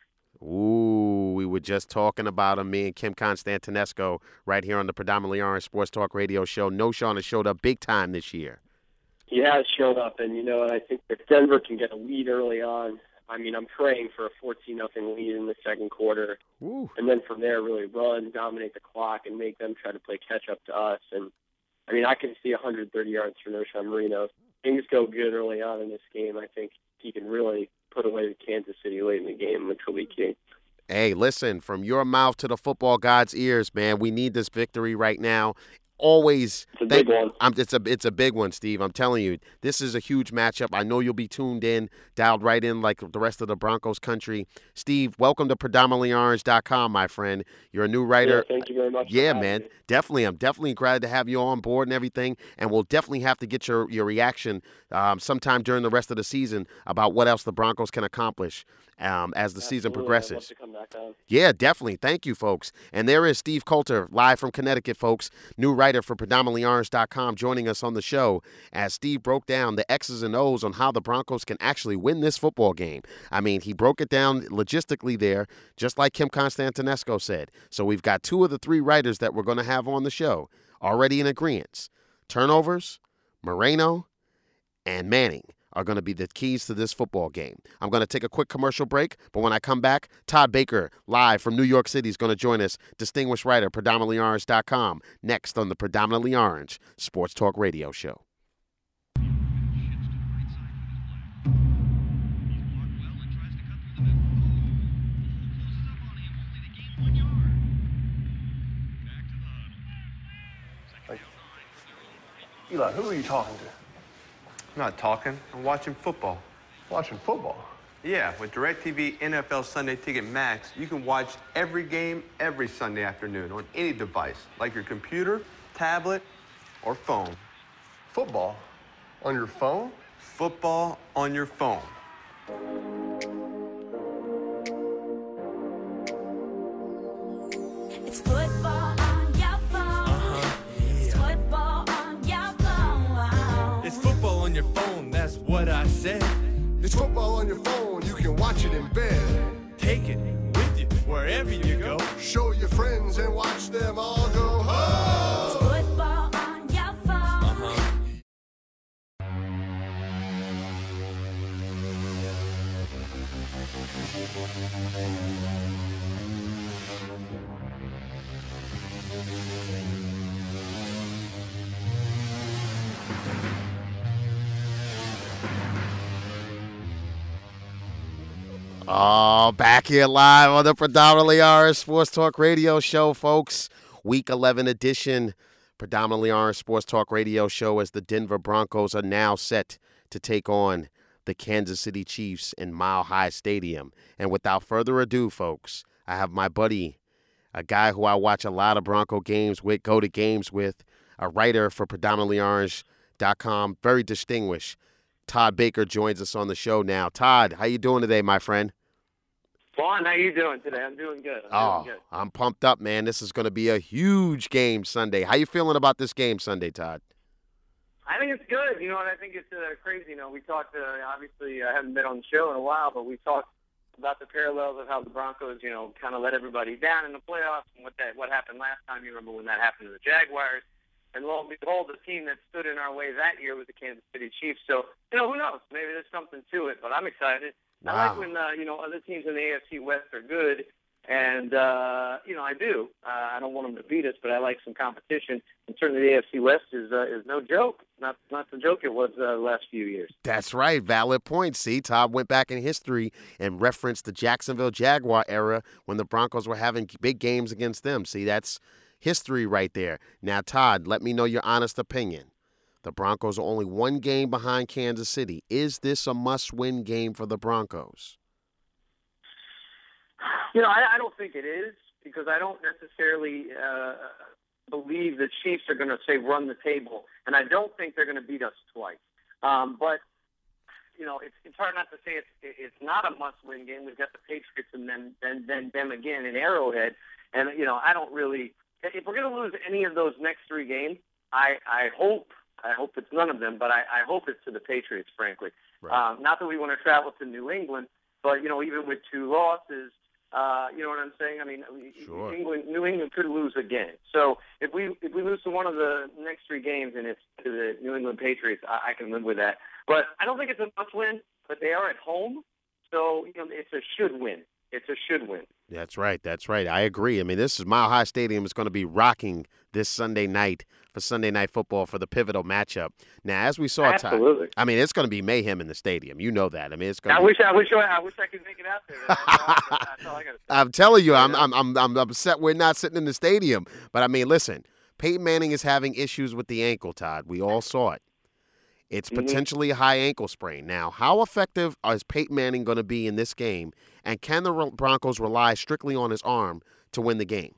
Ooh, we were just talking about him, me and Kim Constantinesco, right here on the Predominantly Orange Sports Talk Radio Show. Noshawn has showed up big time this year. He has shown up, and, you know, I think if Denver can get a lead early on, I mean, I'm praying for a fourteen nothing lead in the second quarter. Ooh. And then from there really run, dominate the clock, and make them try to play catch-up to us. And, I mean, I can see one hundred thirty yards for Noshawn Marino. If things go good early on in this game, I think he can really put away Kansas City late in the game, which will be key. Hey, listen, from your mouth to the football god's ears, man, we need this victory right now. Always, it's a big one. I'm, it's a it's a big one, Steve. I'm telling you, this is a huge matchup. I know you'll be tuned in, dialed right in like the rest of the Broncos country. Steve, welcome to predominantly orange dot com, my friend. You're a new writer. Yeah, thank you very much. Yeah, man, definitely. I'm definitely glad to have you on board and everything. And we'll definitely have to get your your reaction um, sometime during the rest of the season about what else the Broncos can accomplish um, as the Absolutely. season progresses. I'd love to come back on. Yeah, definitely. Thank you, folks. And there is Steve Coulter, live from Connecticut, folks, new writer for predominantly orange dot com, joining us on the show as Steve broke down the X's and O's on how the Broncos can actually win this football game. I mean, he broke it down logistically there, just like Kim Constantinesco said. So we've got two of the three writers that we're going to have on the show already in agreement. Turnovers, Moreno, and Manning are going to be the keys to this football game. I'm going to take a quick commercial break, but when I come back, Todd Baker, live from New York City, is going to join us, distinguished writer, predominantly orange dot com, next on the Predominantly Orange Sports Talk Radio Show. Eli, who are you talking to? I'm not talking. I'm watching football. Watching football? Yeah, with DirecTV N F L Sunday Ticket Max, you can watch every game every Sunday afternoon on any device, like your computer, tablet, or phone. Football? On your phone? Football on your phone. It's football on your phone. Uh-huh. It's football on your phone. It's football on your phone, that's what I said. It's football on your phone. You can watch it in bed. Take it with you wherever you go. Show your friends and watch them all go home. It's football on your phone. Uh-huh. Oh, back here live on the Predominantly Orange Sports Talk Radio Show, folks. Week eleven edition, Predominantly Orange Sports Talk Radio Show, as the Denver Broncos are now set to take on the Kansas City Chiefs in Mile High Stadium. And without further ado, folks, I have my buddy, a guy who I watch a lot of Bronco games with, go to games with, a writer for predominantly orange dot com, very distinguished. Todd Baker joins us on the show now. Todd, how you doing today, my friend? Vaughn, how you doing today? I'm doing good. I'm oh, doing good. I'm pumped up, man. This is going to be a huge game Sunday. How you feeling about this game Sunday, Todd? I think it's good. You know, and I think it's uh, crazy. You know, we talked, uh, obviously, I haven't been on the show in a while, but we talked about the parallels of how the Broncos, you know, kind of let everybody down in the playoffs and what that what happened last time. You remember when that happened to the Jaguars. And lo and behold, the team that stood in our way that year was the Kansas City Chiefs. So, you know, who knows? Maybe there's something to it, but I'm excited. Wow. I like when, uh, you know, other teams in the A F C West are good, And, uh, you know, I do. Uh, I don't want them to beat us, but I like some competition. And certainly the A F C West is uh, is no joke. Not not the joke it was uh, the last few years. That's right. Valid point. See, Todd went back in history and referenced the Jacksonville Jaguar era when the Broncos were having big games against them. See, that's history right there. Now, Todd, let me know your honest opinion. The Broncos are only one game behind Kansas City. Is this a must-win game for the Broncos? You know, I, I don't think it is because I don't necessarily uh, believe the Chiefs are going to, say, run the table, and I don't think they're going to beat us twice. Um, but, you know, it's, it's hard not to say it's, it's not a must-win game. We've got the Patriots and then, then, then them again in Arrowhead. And, you know, I don't really – if we're going to lose any of those next three games, I, I hope – I hope it's none of them, but I, I hope it's to the Patriots, frankly. Right. Um, not that we want to travel to New England, but, you know, even with two losses – Uh, you know what I'm saying? I mean, sure. England, New England could lose again. So if we if we lose to one of the next three games and it's to the New England Patriots, I, I can live with that. But I don't think it's a must-win. But they are at home, so you know it's a should win. It's a should win. That's right. That's right. I agree. I mean, this is Mile High Stadium is going to be rocking this Sunday night for Sunday Night Football for the pivotal matchup. Now, as we saw, absolutely. Todd, I mean, it's going to be mayhem in the stadium. You know that. I mean, it's going. I to wish. I wish. I wish I could make it out there. That's all I gotta say. I'm telling you, I'm, I'm I'm I'm upset we're not sitting in the stadium. But I mean, listen, Peyton Manning is having issues with the ankle. Todd, we all saw it. It's Mm-hmm. potentially a high ankle sprain. Now, how effective is Peyton Manning going to be in this game? And can the Broncos rely strictly on his arm to win the game?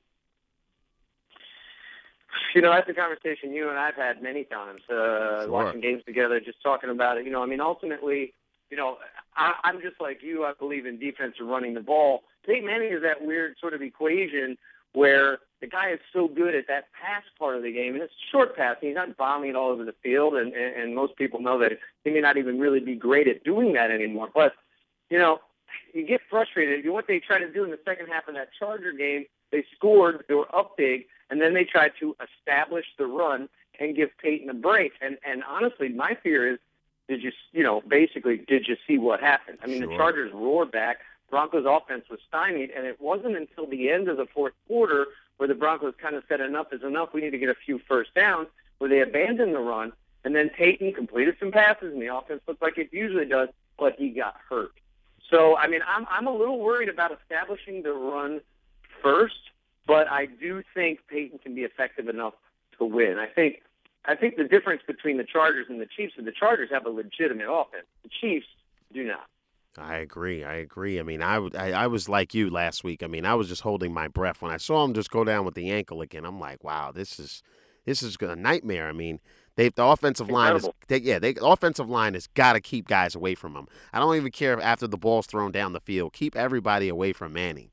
You know, that's a conversation you and I've had many times, uh, Sure. watching games together, just talking about it. You know, I mean, ultimately, you know, I, I'm just like you. I believe in defense and running the ball. Peyton Manning is that weird sort of equation where the guy is so good at that pass part of the game, and it's short passing. He's not bombing it all over the field, and, and, and most people know that he may not even really be great at doing that anymore. But, you know, you get frustrated. What they tried to do in the second half of that Charger game, they scored, they were up big, and then they tried to establish the run and give Peyton a break. And, and honestly, my fear is, did you, you know, basically, did you see what happened? I mean, Sure. the Chargers roared back. Broncos offense was stymied, and it wasn't until the end of the fourth quarter where the Broncos kind of said enough is enough. We need to get a few first downs, where they abandoned the run, and then Peyton completed some passes, and the offense looked like it usually does, but he got hurt. So, I mean, I'm I'm a little worried about establishing the run first, but I do think Peyton can be effective enough to win. I think I think the difference between the Chargers and the Chiefs is the Chargers have a legitimate offense. The Chiefs do not. I agree. I agree. I mean, I, I, I was like you last week. I mean, I was just holding my breath when I saw him just go down with the ankle again. I'm like, wow, this is this is a nightmare. I mean, they the offensive line is they, yeah, they the offensive line has got to keep guys away from him. I don't even care if after the ball's thrown down the field. Keep everybody away from Manning.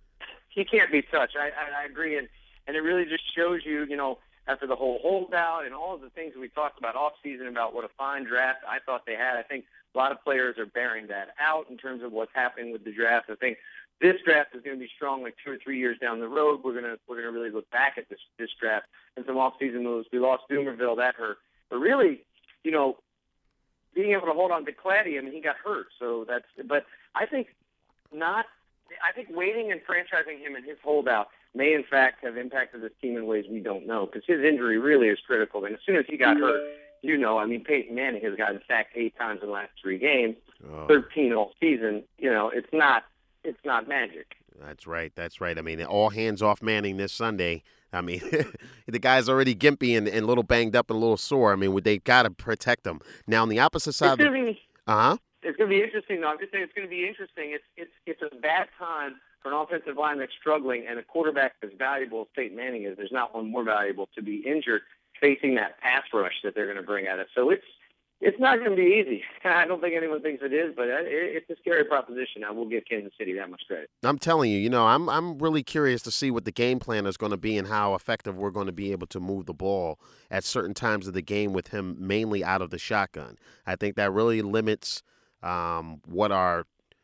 He can't be touched. I, I, I agree, and and it really just shows you, you know, after the whole holdout and all of the things we talked about off season about what a fine draft I thought they had. I think a lot of players are bearing that out in terms of what's happening with the draft. I think this draft is going to be strong like two or three years down the road. We're gonna we're gonna really look back at this this draft. And some off season moves. We lost Doomerville, that hurt. But really, you know, being able to hold on to Claddy, I mean, he got hurt. So that's. But I think not. I think waiting and franchising him and his holdout may, in fact, have impacted this team in ways we don't know, because his injury really is critical. And as soon as he got hurt, you know, I mean, Peyton Manning has gotten sacked eight times in the last three games, Oh. thirteen all season. You know, it's not, it's not magic. That's right. That's right. I mean, all hands off Manning this Sunday. I mean, the guy's already gimpy and, and a little banged up and a little sore. I mean, they've got to protect him. Now, on the opposite side, It's gonna be, uh huh. it's going to be interesting, though. I'm just saying it's going to be interesting. It's it's it's a bad time for an offensive line that's struggling, and a quarterback as valuable as Peyton Manning is. There's not one more valuable to be injured facing that pass rush that they're going to bring at us. So it's it's not going to be easy. I don't think anyone thinks it is, but it, it's a scary proposition. I will give Kansas City that much credit. I'm telling you, you know, I'm I'm really curious to see what the game plan is going to be and how effective we're going to be able to move the ball at certain times of the game with him mainly out of the shotgun. I think that really limits um, what our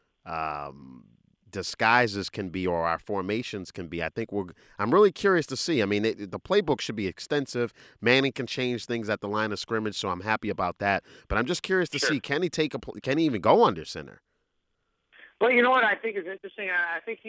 um, disguises can be or our formations can be. I think we're. I'm really curious to see. I mean, it, the playbook should be extensive. Manning can change things at the line of scrimmage, so I'm happy about that. But I'm just curious to Sure. see, can he take a? Can he even go under center? Well, you know what I think is interesting? I, I think he's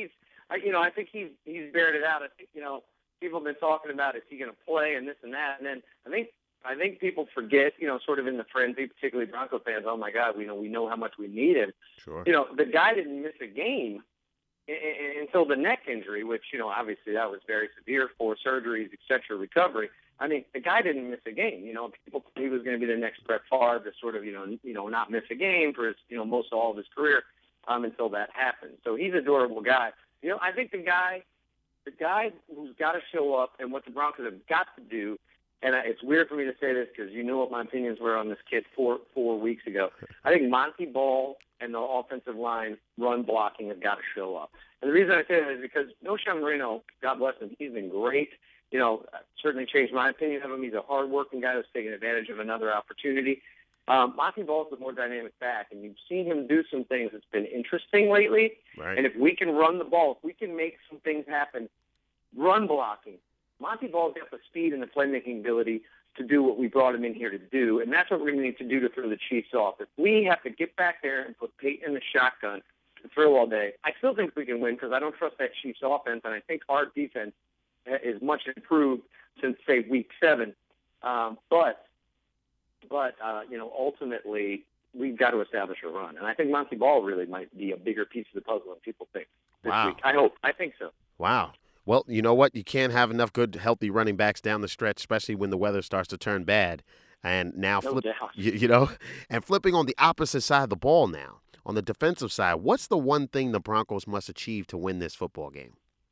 I, you know, I think he's he's bared it out. I think, you know, people have been talking about is he going to play and this and that, and then I think I think people forget, you know, sort of in the frenzy, particularly Bronco fans. Oh my God, we know we know how much we need him. Sure. You know, the guy didn't miss a game until the neck injury, which, you know, obviously that was very severe, four surgeries, et cetera, recovery. I mean, the guy didn't miss a game. You know, people thought he was going to be the next Brett Favre to sort of, you know, you know, not miss a game for his, you know, most of all of his career um, until that happened. So he's a durable guy. You know, I think the guy, the guy who's got to show up and what the Broncos have got to do, and it's weird for me to say this because you know what my opinions were on this kid four four weeks ago. I think Monty Ball and the offensive line run blocking have got to show up. And the reason I say that is because Knowshon Moreno, God bless him, he's been great. You know, certainly changed my opinion of him. He's a hard-working guy who's taking advantage of another opportunity. Um, Monty Ball's the more dynamic back, and you've seen him do some things that's been interesting lately. Right. And if we can run the ball, if we can make some things happen, run blocking, Monty Ball's got the speed and the playmaking ability to do what we brought him in here to do, and that's what we're going to need to do to throw the Chiefs off. If we have to get back there and put Peyton in the shotgun to throw all day, I still think we can win because I don't trust that Chiefs offense, and I think our defense is much improved since, say, week seven. Um, but, but uh, you know, ultimately, we've got to establish a run. And I think Monty Ball really might be a bigger piece of the puzzle than people think this Wow. week. I hope. I think so. Wow. Well, you know what? You can't have enough good, healthy running backs down the stretch, especially when the weather starts to turn bad. And now, No flip, doubt. you, you know, and flipping on the opposite side of the ball now, on the defensive side, what's the one thing the Broncos must achieve to win this football game?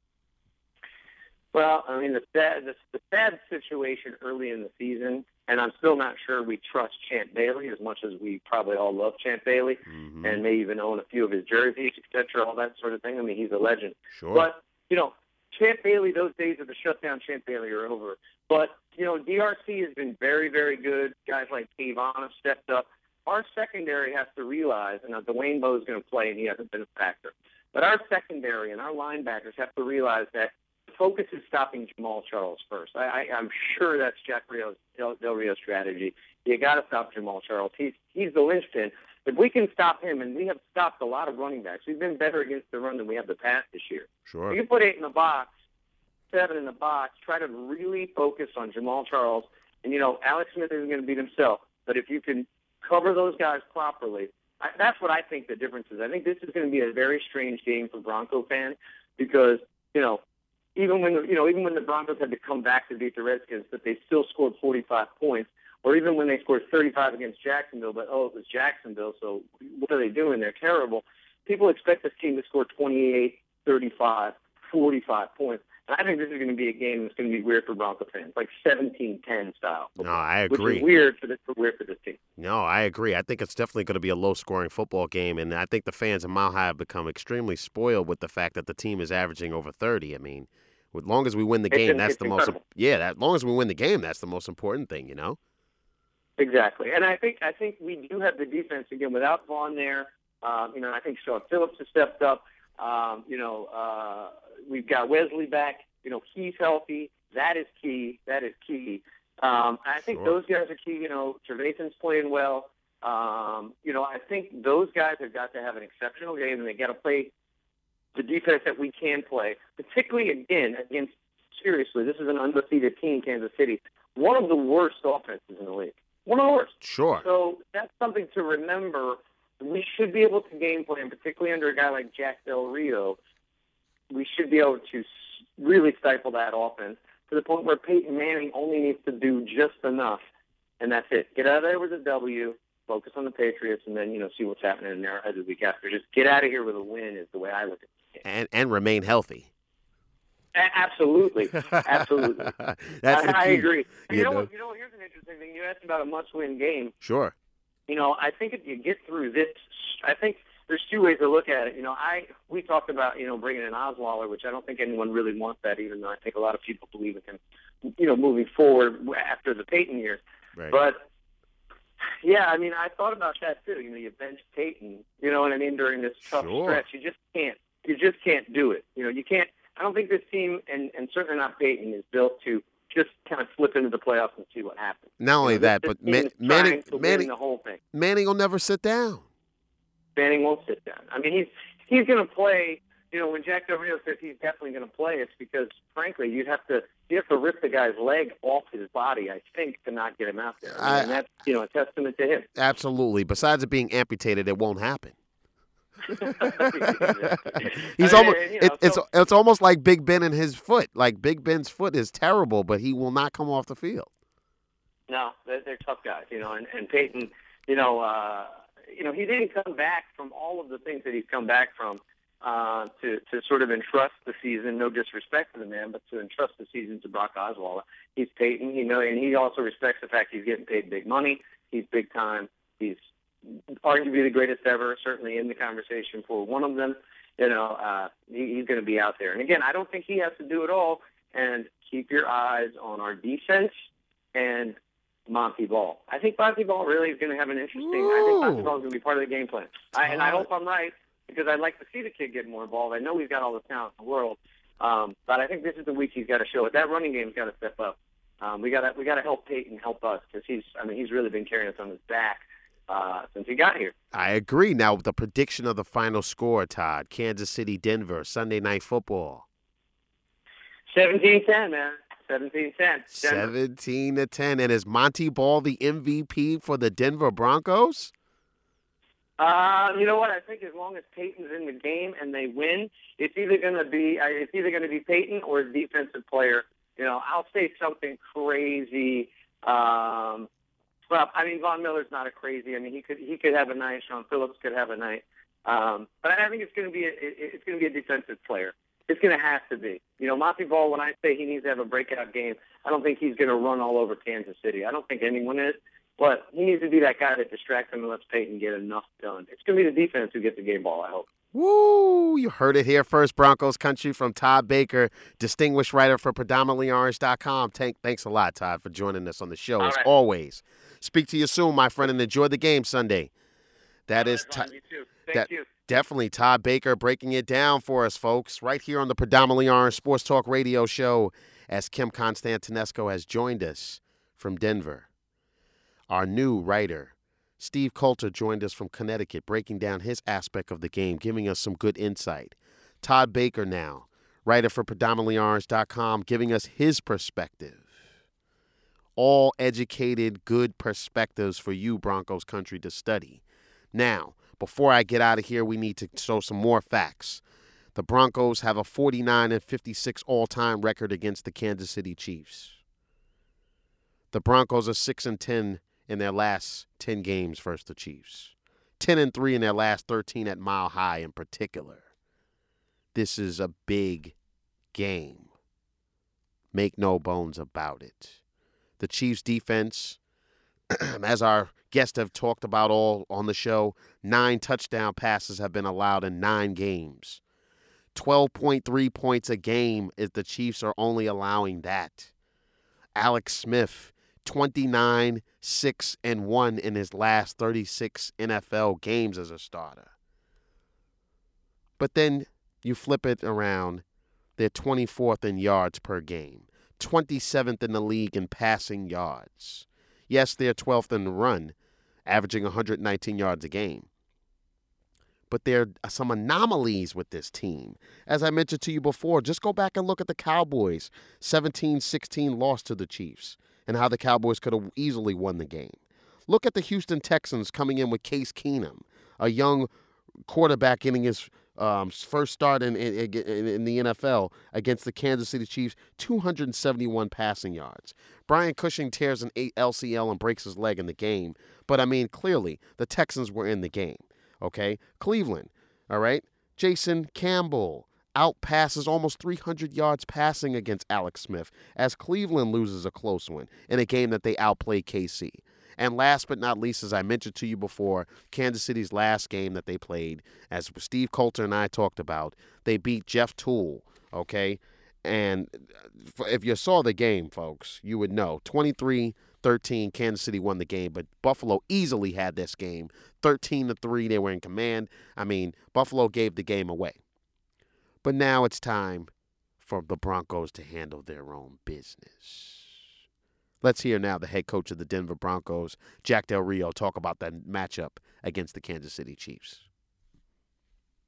Well, I mean, the sad, the, the sad situation early in the season, and I'm still not sure we trust Champ Bailey as much as we probably all love Champ Bailey Mm-hmm. and may even own a few of his jerseys, et cetera, all that sort of thing. I mean, he's a legend. Sure. But, you know, Champ Bailey, those days of the shutdown Champ Bailey are over. But, you know, D R C has been very, very good. Guys like Kayvon have stepped up. Our secondary has to realize, and now Dwayne Bowe's going to play, and he hasn't been a factor. But our secondary and our linebackers have to realize that focus is stopping Jamal Charles first. I, I, I'm sure that's Jack Rio's, Del, Del Rio's strategy. You got to stop Jamal Charles. He's he's the linchpin. If we can stop him, and we have stopped a lot of running backs, we've been better against the run than we have the pass this year. Sure. You put eight in the box, seven in the box, try to really focus on Jamal Charles. And, you know, Alex Smith isn't going to beat himself. But if you can cover those guys properly, I, that's what I think the difference is. I think this is going to be a very strange game for Bronco fans because, you know, even when you know even when the Broncos had to come back to beat the Redskins, but they still scored forty-five points, or even when they scored thirty-five against Jacksonville, but oh, it was Jacksonville, so what are they doing? They're terrible. People expect this team to score twenty-eight, thirty-five, forty-five points. And I think this is going to be a game that's going to be weird for Bronco fans, like seventeen ten style. No, I Which agree. is weird for this, weird for this team. No, I agree. I think it's definitely going to be a low-scoring football game, and I think the fans of Mile High have become extremely spoiled with the fact that the team is averaging over thirty. I mean, as long as we win the It's game, in- that's it's the most. incredible. Yeah, that, as long as we win the game, that's the most important thing, you know. Exactly, and I think I think we do have the defense again without Vaughn there. Um, you know, I think Sean Phillips has stepped up. Um, you know, uh, we've got Wesley back. You know, he's healthy. That is key. That is key. Um, I think Sure. those guys are key. You know, Trevathan's playing well. Um, you know, I think those guys have got to have an exceptional game, and they got to play the defense that we can play, particularly again against. Seriously, this is an undefeated team, Kansas City. One of the worst offenses in the league. One of the worst. Sure. So that's something to remember. We should be able to game plan, particularly under a guy like Jack Del Rio. We should be able to s- really stifle that offense to the point where Peyton Manning only needs to do just enough, and that's it. Get out of there with a W, focus on the Patriots, and then, you know, see what's happening in there the week after. Just get out of here with a win is the way I look at it. And and remain healthy. A- Absolutely. Absolutely. That's I, the I key, agree. you You know, know? what? You know, here's an interesting thing. You asked about a must-win game. Sure. You know, I think if you get through this, I think there's two ways to look at it. You know, I we talked about, you know, bringing in Osweiler, which I don't think anyone really wants that, even though I think a lot of people believe in him, you know, moving forward after the Peyton years. Right. But, yeah, I mean, I thought about that, too. You know, you bench Peyton, you know what I mean, during this tough Sure. stretch. You just can't. You just can't do it. You know, you can't. I don't think this team, and, and certainly not Peyton, is built to just kind of slip into the playoffs and see what happens. Not only You know, that, this, but this team Man- is trying Manning, to win Manning, the whole thing. Manning will never sit down. Manning won't sit down. I mean, he's he's going to play. you know, when Jack Del Rio says he's definitely going to play, it's because, frankly, you'd have to you have to rip the guy's leg off his body, I think, to not get him out there. I mean, I- and that's, you know, a testament to him. Absolutely. Besides it being amputated, it won't happen. He's I mean, almost you know, it, it's so- it's almost like Big Ben and his foot. Like Big Ben's foot is terrible, but he will not come off the field. No, they're, they're tough guys, you know, and, and Peyton, you know, uh, you know, he didn't come back from all of the things that he's come back from uh, to, to sort of entrust the season, no disrespect to the man, but to entrust the season to Brock Osweiler. He's Peyton, you know, and he also respects the fact he's getting paid big money. He's big time. He's arguably the greatest ever, certainly in the conversation for one of them. You know, uh, he, he's going to be out there. And again, I don't think he has to do it all. And keep your eyes on our defense and Monty Ball. I think Monty Ball really is going to have an interesting. Ooh. I think Monty Ball is going to be part of the game plan. I, and I hope I'm right because I'd like to see the kid get more involved. I know he's got all the talent in the world, um, but I think this is the week he's got to show it. That running game's got to step up. Um, we got to we got to help Peyton help us because he's. I mean, he's really been carrying us on his back uh, since he got here. I agree. Now, the prediction of the final score, Todd. Kansas City, Denver, Sunday Night Football. seventeen ten, man. seventeen ten. seventeen to ten. And is Monty Ball the M V P for the Denver Broncos? Uh, you know what? I think as long as Peyton's in the game and they win, it's either going to be uh, it's either going to be Peyton or a defensive player. You know, I'll say something crazy. Um, well, I mean, Von Miller's not a crazy. I mean, he could he could have a night. Sean Phillips could have a night. Um, but I think it's going to be a, it, it's going to be a defensive player. It's going to have to be. You know, Monty Ball, when I say he needs to have a breakout game, I don't think he's going to run all over Kansas City. I don't think anyone is. But he needs to be that guy that distracts him and lets Peyton get enough done. It's going to be the defense who gets the game ball, I hope. Woo! You heard it here first, Broncos country, from Todd Baker, distinguished writer for predominantly orange dot com. Thank, thanks a lot, Todd, for joining us on the show, All as right. always. Speak to you soon, my friend, and enjoy the game Sunday. That is Ron, you too. Thank that, you. definitely Todd Baker breaking it down for us, folks, right here on the Predominantly Orange Sports Talk Radio Show, as Kim Constantinesco has joined us from Denver. Our new writer, Steve Coulter, joined us from Connecticut, breaking down his aspect of the game, giving us some good insight. Todd Baker now, writer for predominantly orange dot com, giving us his perspective. All educated, good perspectives for you, Broncos country, to study. Now, before I get out of here, we need to show some more facts. The Broncos have a forty-nine and fifty-six all-time record against the Kansas City Chiefs. The Broncos are six and ten in their last ten games versus the Chiefs. ten and three in their last thirteen at Mile High in particular. This is a big game. Make no bones about it. The Chiefs' defense, as our guests have talked about all on the show, nine touchdown passes have been allowed in nine games. twelve point three points a game if the Chiefs are only allowing that. Alex Smith, twenty-nine, six, and one in his last thirty-six N F L games as a starter. But then you flip it around, they're twenty-fourth in yards per game, twenty-seventh in the league in passing yards. Yes, they're twelfth in the run, averaging one hundred nineteen yards a game. But there are some anomalies with this team. As I mentioned to you before, just go back and look at the Cowboys' seventeen sixteen loss to the Chiefs and how the Cowboys could have easily won the game. Look at the Houston Texans coming in with Case Keenum, a young quarterback getting his um, first start in, in, in, in the N F L against the Kansas City Chiefs, two hundred seventy-one passing yards. Brian Cushing tears an L C L and breaks his leg in the game. But, I mean, clearly, the Texans were in the game. Okay, Cleveland, all right? Jason Campbell outpasses almost three hundred yards passing against Alex Smith as Cleveland loses a close one in a game that they outplayed K C. And last but not least, as I mentioned to you before, Kansas City's last game that they played, as Steve Coulter and I talked about, they beat Jeff Toole, okay? And if you saw the game, folks, you would know. twenty-three thirteen, Kansas City won the game, but Buffalo easily had this game. thirteen to three, they were in command. I mean, Buffalo gave the game away. But now it's time for the Broncos to handle their own business. Let's hear now the head coach of the Denver Broncos, Jack Del Rio, talk about that matchup against the Kansas City Chiefs.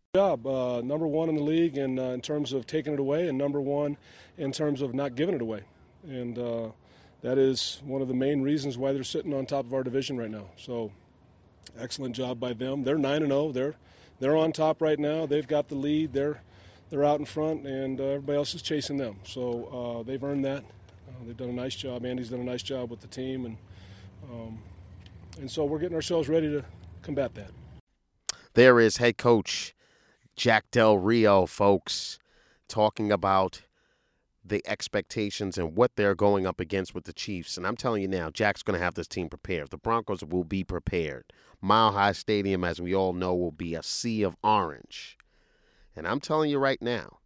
Job, uh, number one in the league in, uh, in terms of taking it away, and number one in terms of not giving it away. And uh, that is one of the main reasons why they're sitting on top of our division right now. So excellent job by them. They're nine and oh. They're they're on top right now. They've got the lead. They're they're out in front, and uh, everybody else is chasing them. So uh, they've earned that. Uh, they've done a nice job. Andy's done a nice job with the team, and um, and so we're getting ourselves ready to combat that. There is head coach Jack Del Rio, folks, talking about the expectations and what they're going up against with the Chiefs. And I'm telling you now, Jack's going to have this team prepared. The Broncos will be prepared. Mile High Stadium, as we all know, will be a sea of orange. And I'm telling you right now,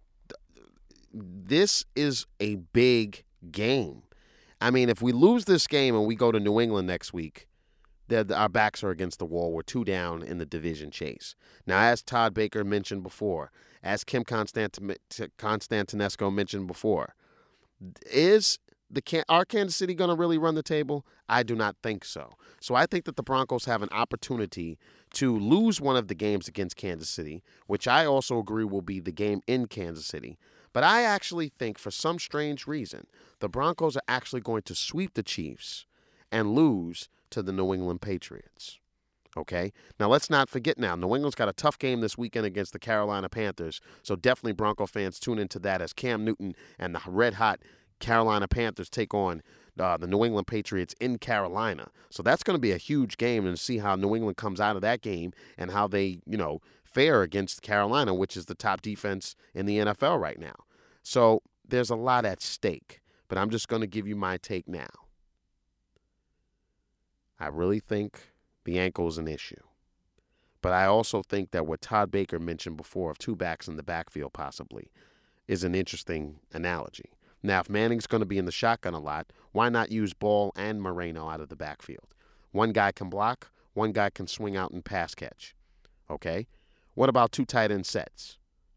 this is a big game. I mean, if we lose this game and we go to New England next week, our backs are against the wall. We're two down in the division chase. Now, as Todd Baker mentioned before, as Kim Constant- Constantinesco mentioned before, is the are Kansas City going to really run the table? I do not think so. So I think that the Broncos have an opportunity to lose one of the games against Kansas City, which I also agree will be the game in Kansas City. But I actually think, for some strange reason, the Broncos are actually going to sweep the Chiefs and lose to the New England Patriots. Okay? Now, let's not forget now, New England's got a tough game this weekend against the Carolina Panthers, so definitely Bronco fans tune into that as Cam Newton and the red-hot Carolina Panthers take on uh, the New England Patriots in Carolina. So that's going to be a huge game, and see how New England comes out of that game and how they, you know, fare against Carolina, which is the top defense in the N F L right now. So there's a lot at stake, but I'm just going to give you my take now. I really think the ankle is an issue. But I also think that what Todd Baker mentioned before of two backs in the backfield possibly is an interesting analogy. Now, if Manning's going to be in the shotgun a lot, why not use Ball and Moreno out of the backfield? One guy can block, one guy can swing out and pass catch. Okay? What about two tight end sets?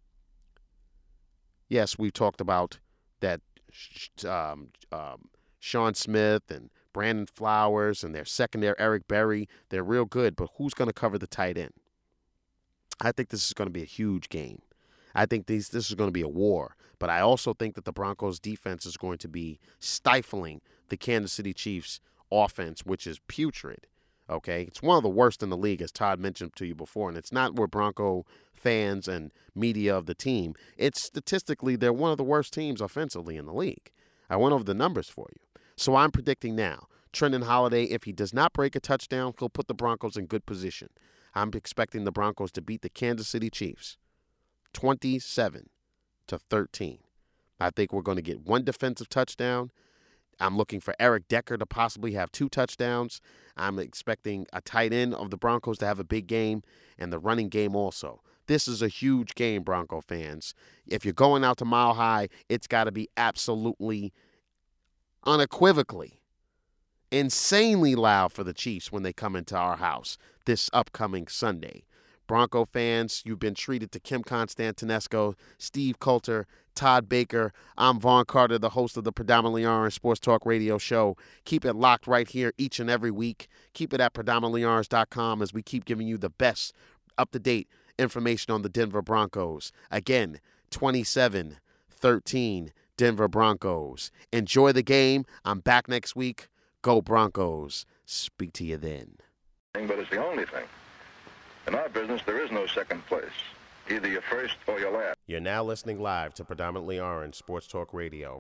Yes, we talked about that um, um, Sean Smith and Brandon Flowers and their secondary, Eric Berry, they're real good, but who's going to cover the tight end? I think this is going to be a huge game. I think these, this is going to be a war, but I also think that the Broncos' defense is going to be stifling the Kansas City Chiefs' offense, which is putrid, okay? It's one of the worst in the league, as Todd mentioned to you before, and it's not where Bronco fans and media of the team. It's statistically, they're one of the worst teams offensively in the league. I went over the numbers for you. So I'm predicting now, Trenton Holiday, if he does not break a touchdown, he'll put the Broncos in good position. I'm expecting the Broncos to beat the Kansas City Chiefs twenty-seven to thirteen. I think we're going to get one defensive touchdown. I'm looking for Eric Decker to possibly have two touchdowns. I'm expecting a tight end of the Broncos to have a big game, and the running game also. This is a huge game, Bronco fans. If you're going out to Mile High, it's got to be absolutely unequivocally, insanely loud for the Chiefs when they come into our house this upcoming Sunday. Bronco fans, you've been treated to Kim Constantinesco, Steve Coulter, Todd Baker. I'm Vaughn Carter, the host of the Predominantly Orange Sports Talk Radio Show. Keep it locked right here each and every week. Keep it at predominantly orange dot com as we keep giving you the best up-to-date information on the Denver Broncos. Again, twenty-seven thirteen. Denver Broncos. Enjoy the game. I'm back next week. Go Broncos. Speak to you then. But it's the only thing. In our business, there is no second place. Either you're first or you're last. You're now listening live to Predominantly Orange Sports Talk Radio.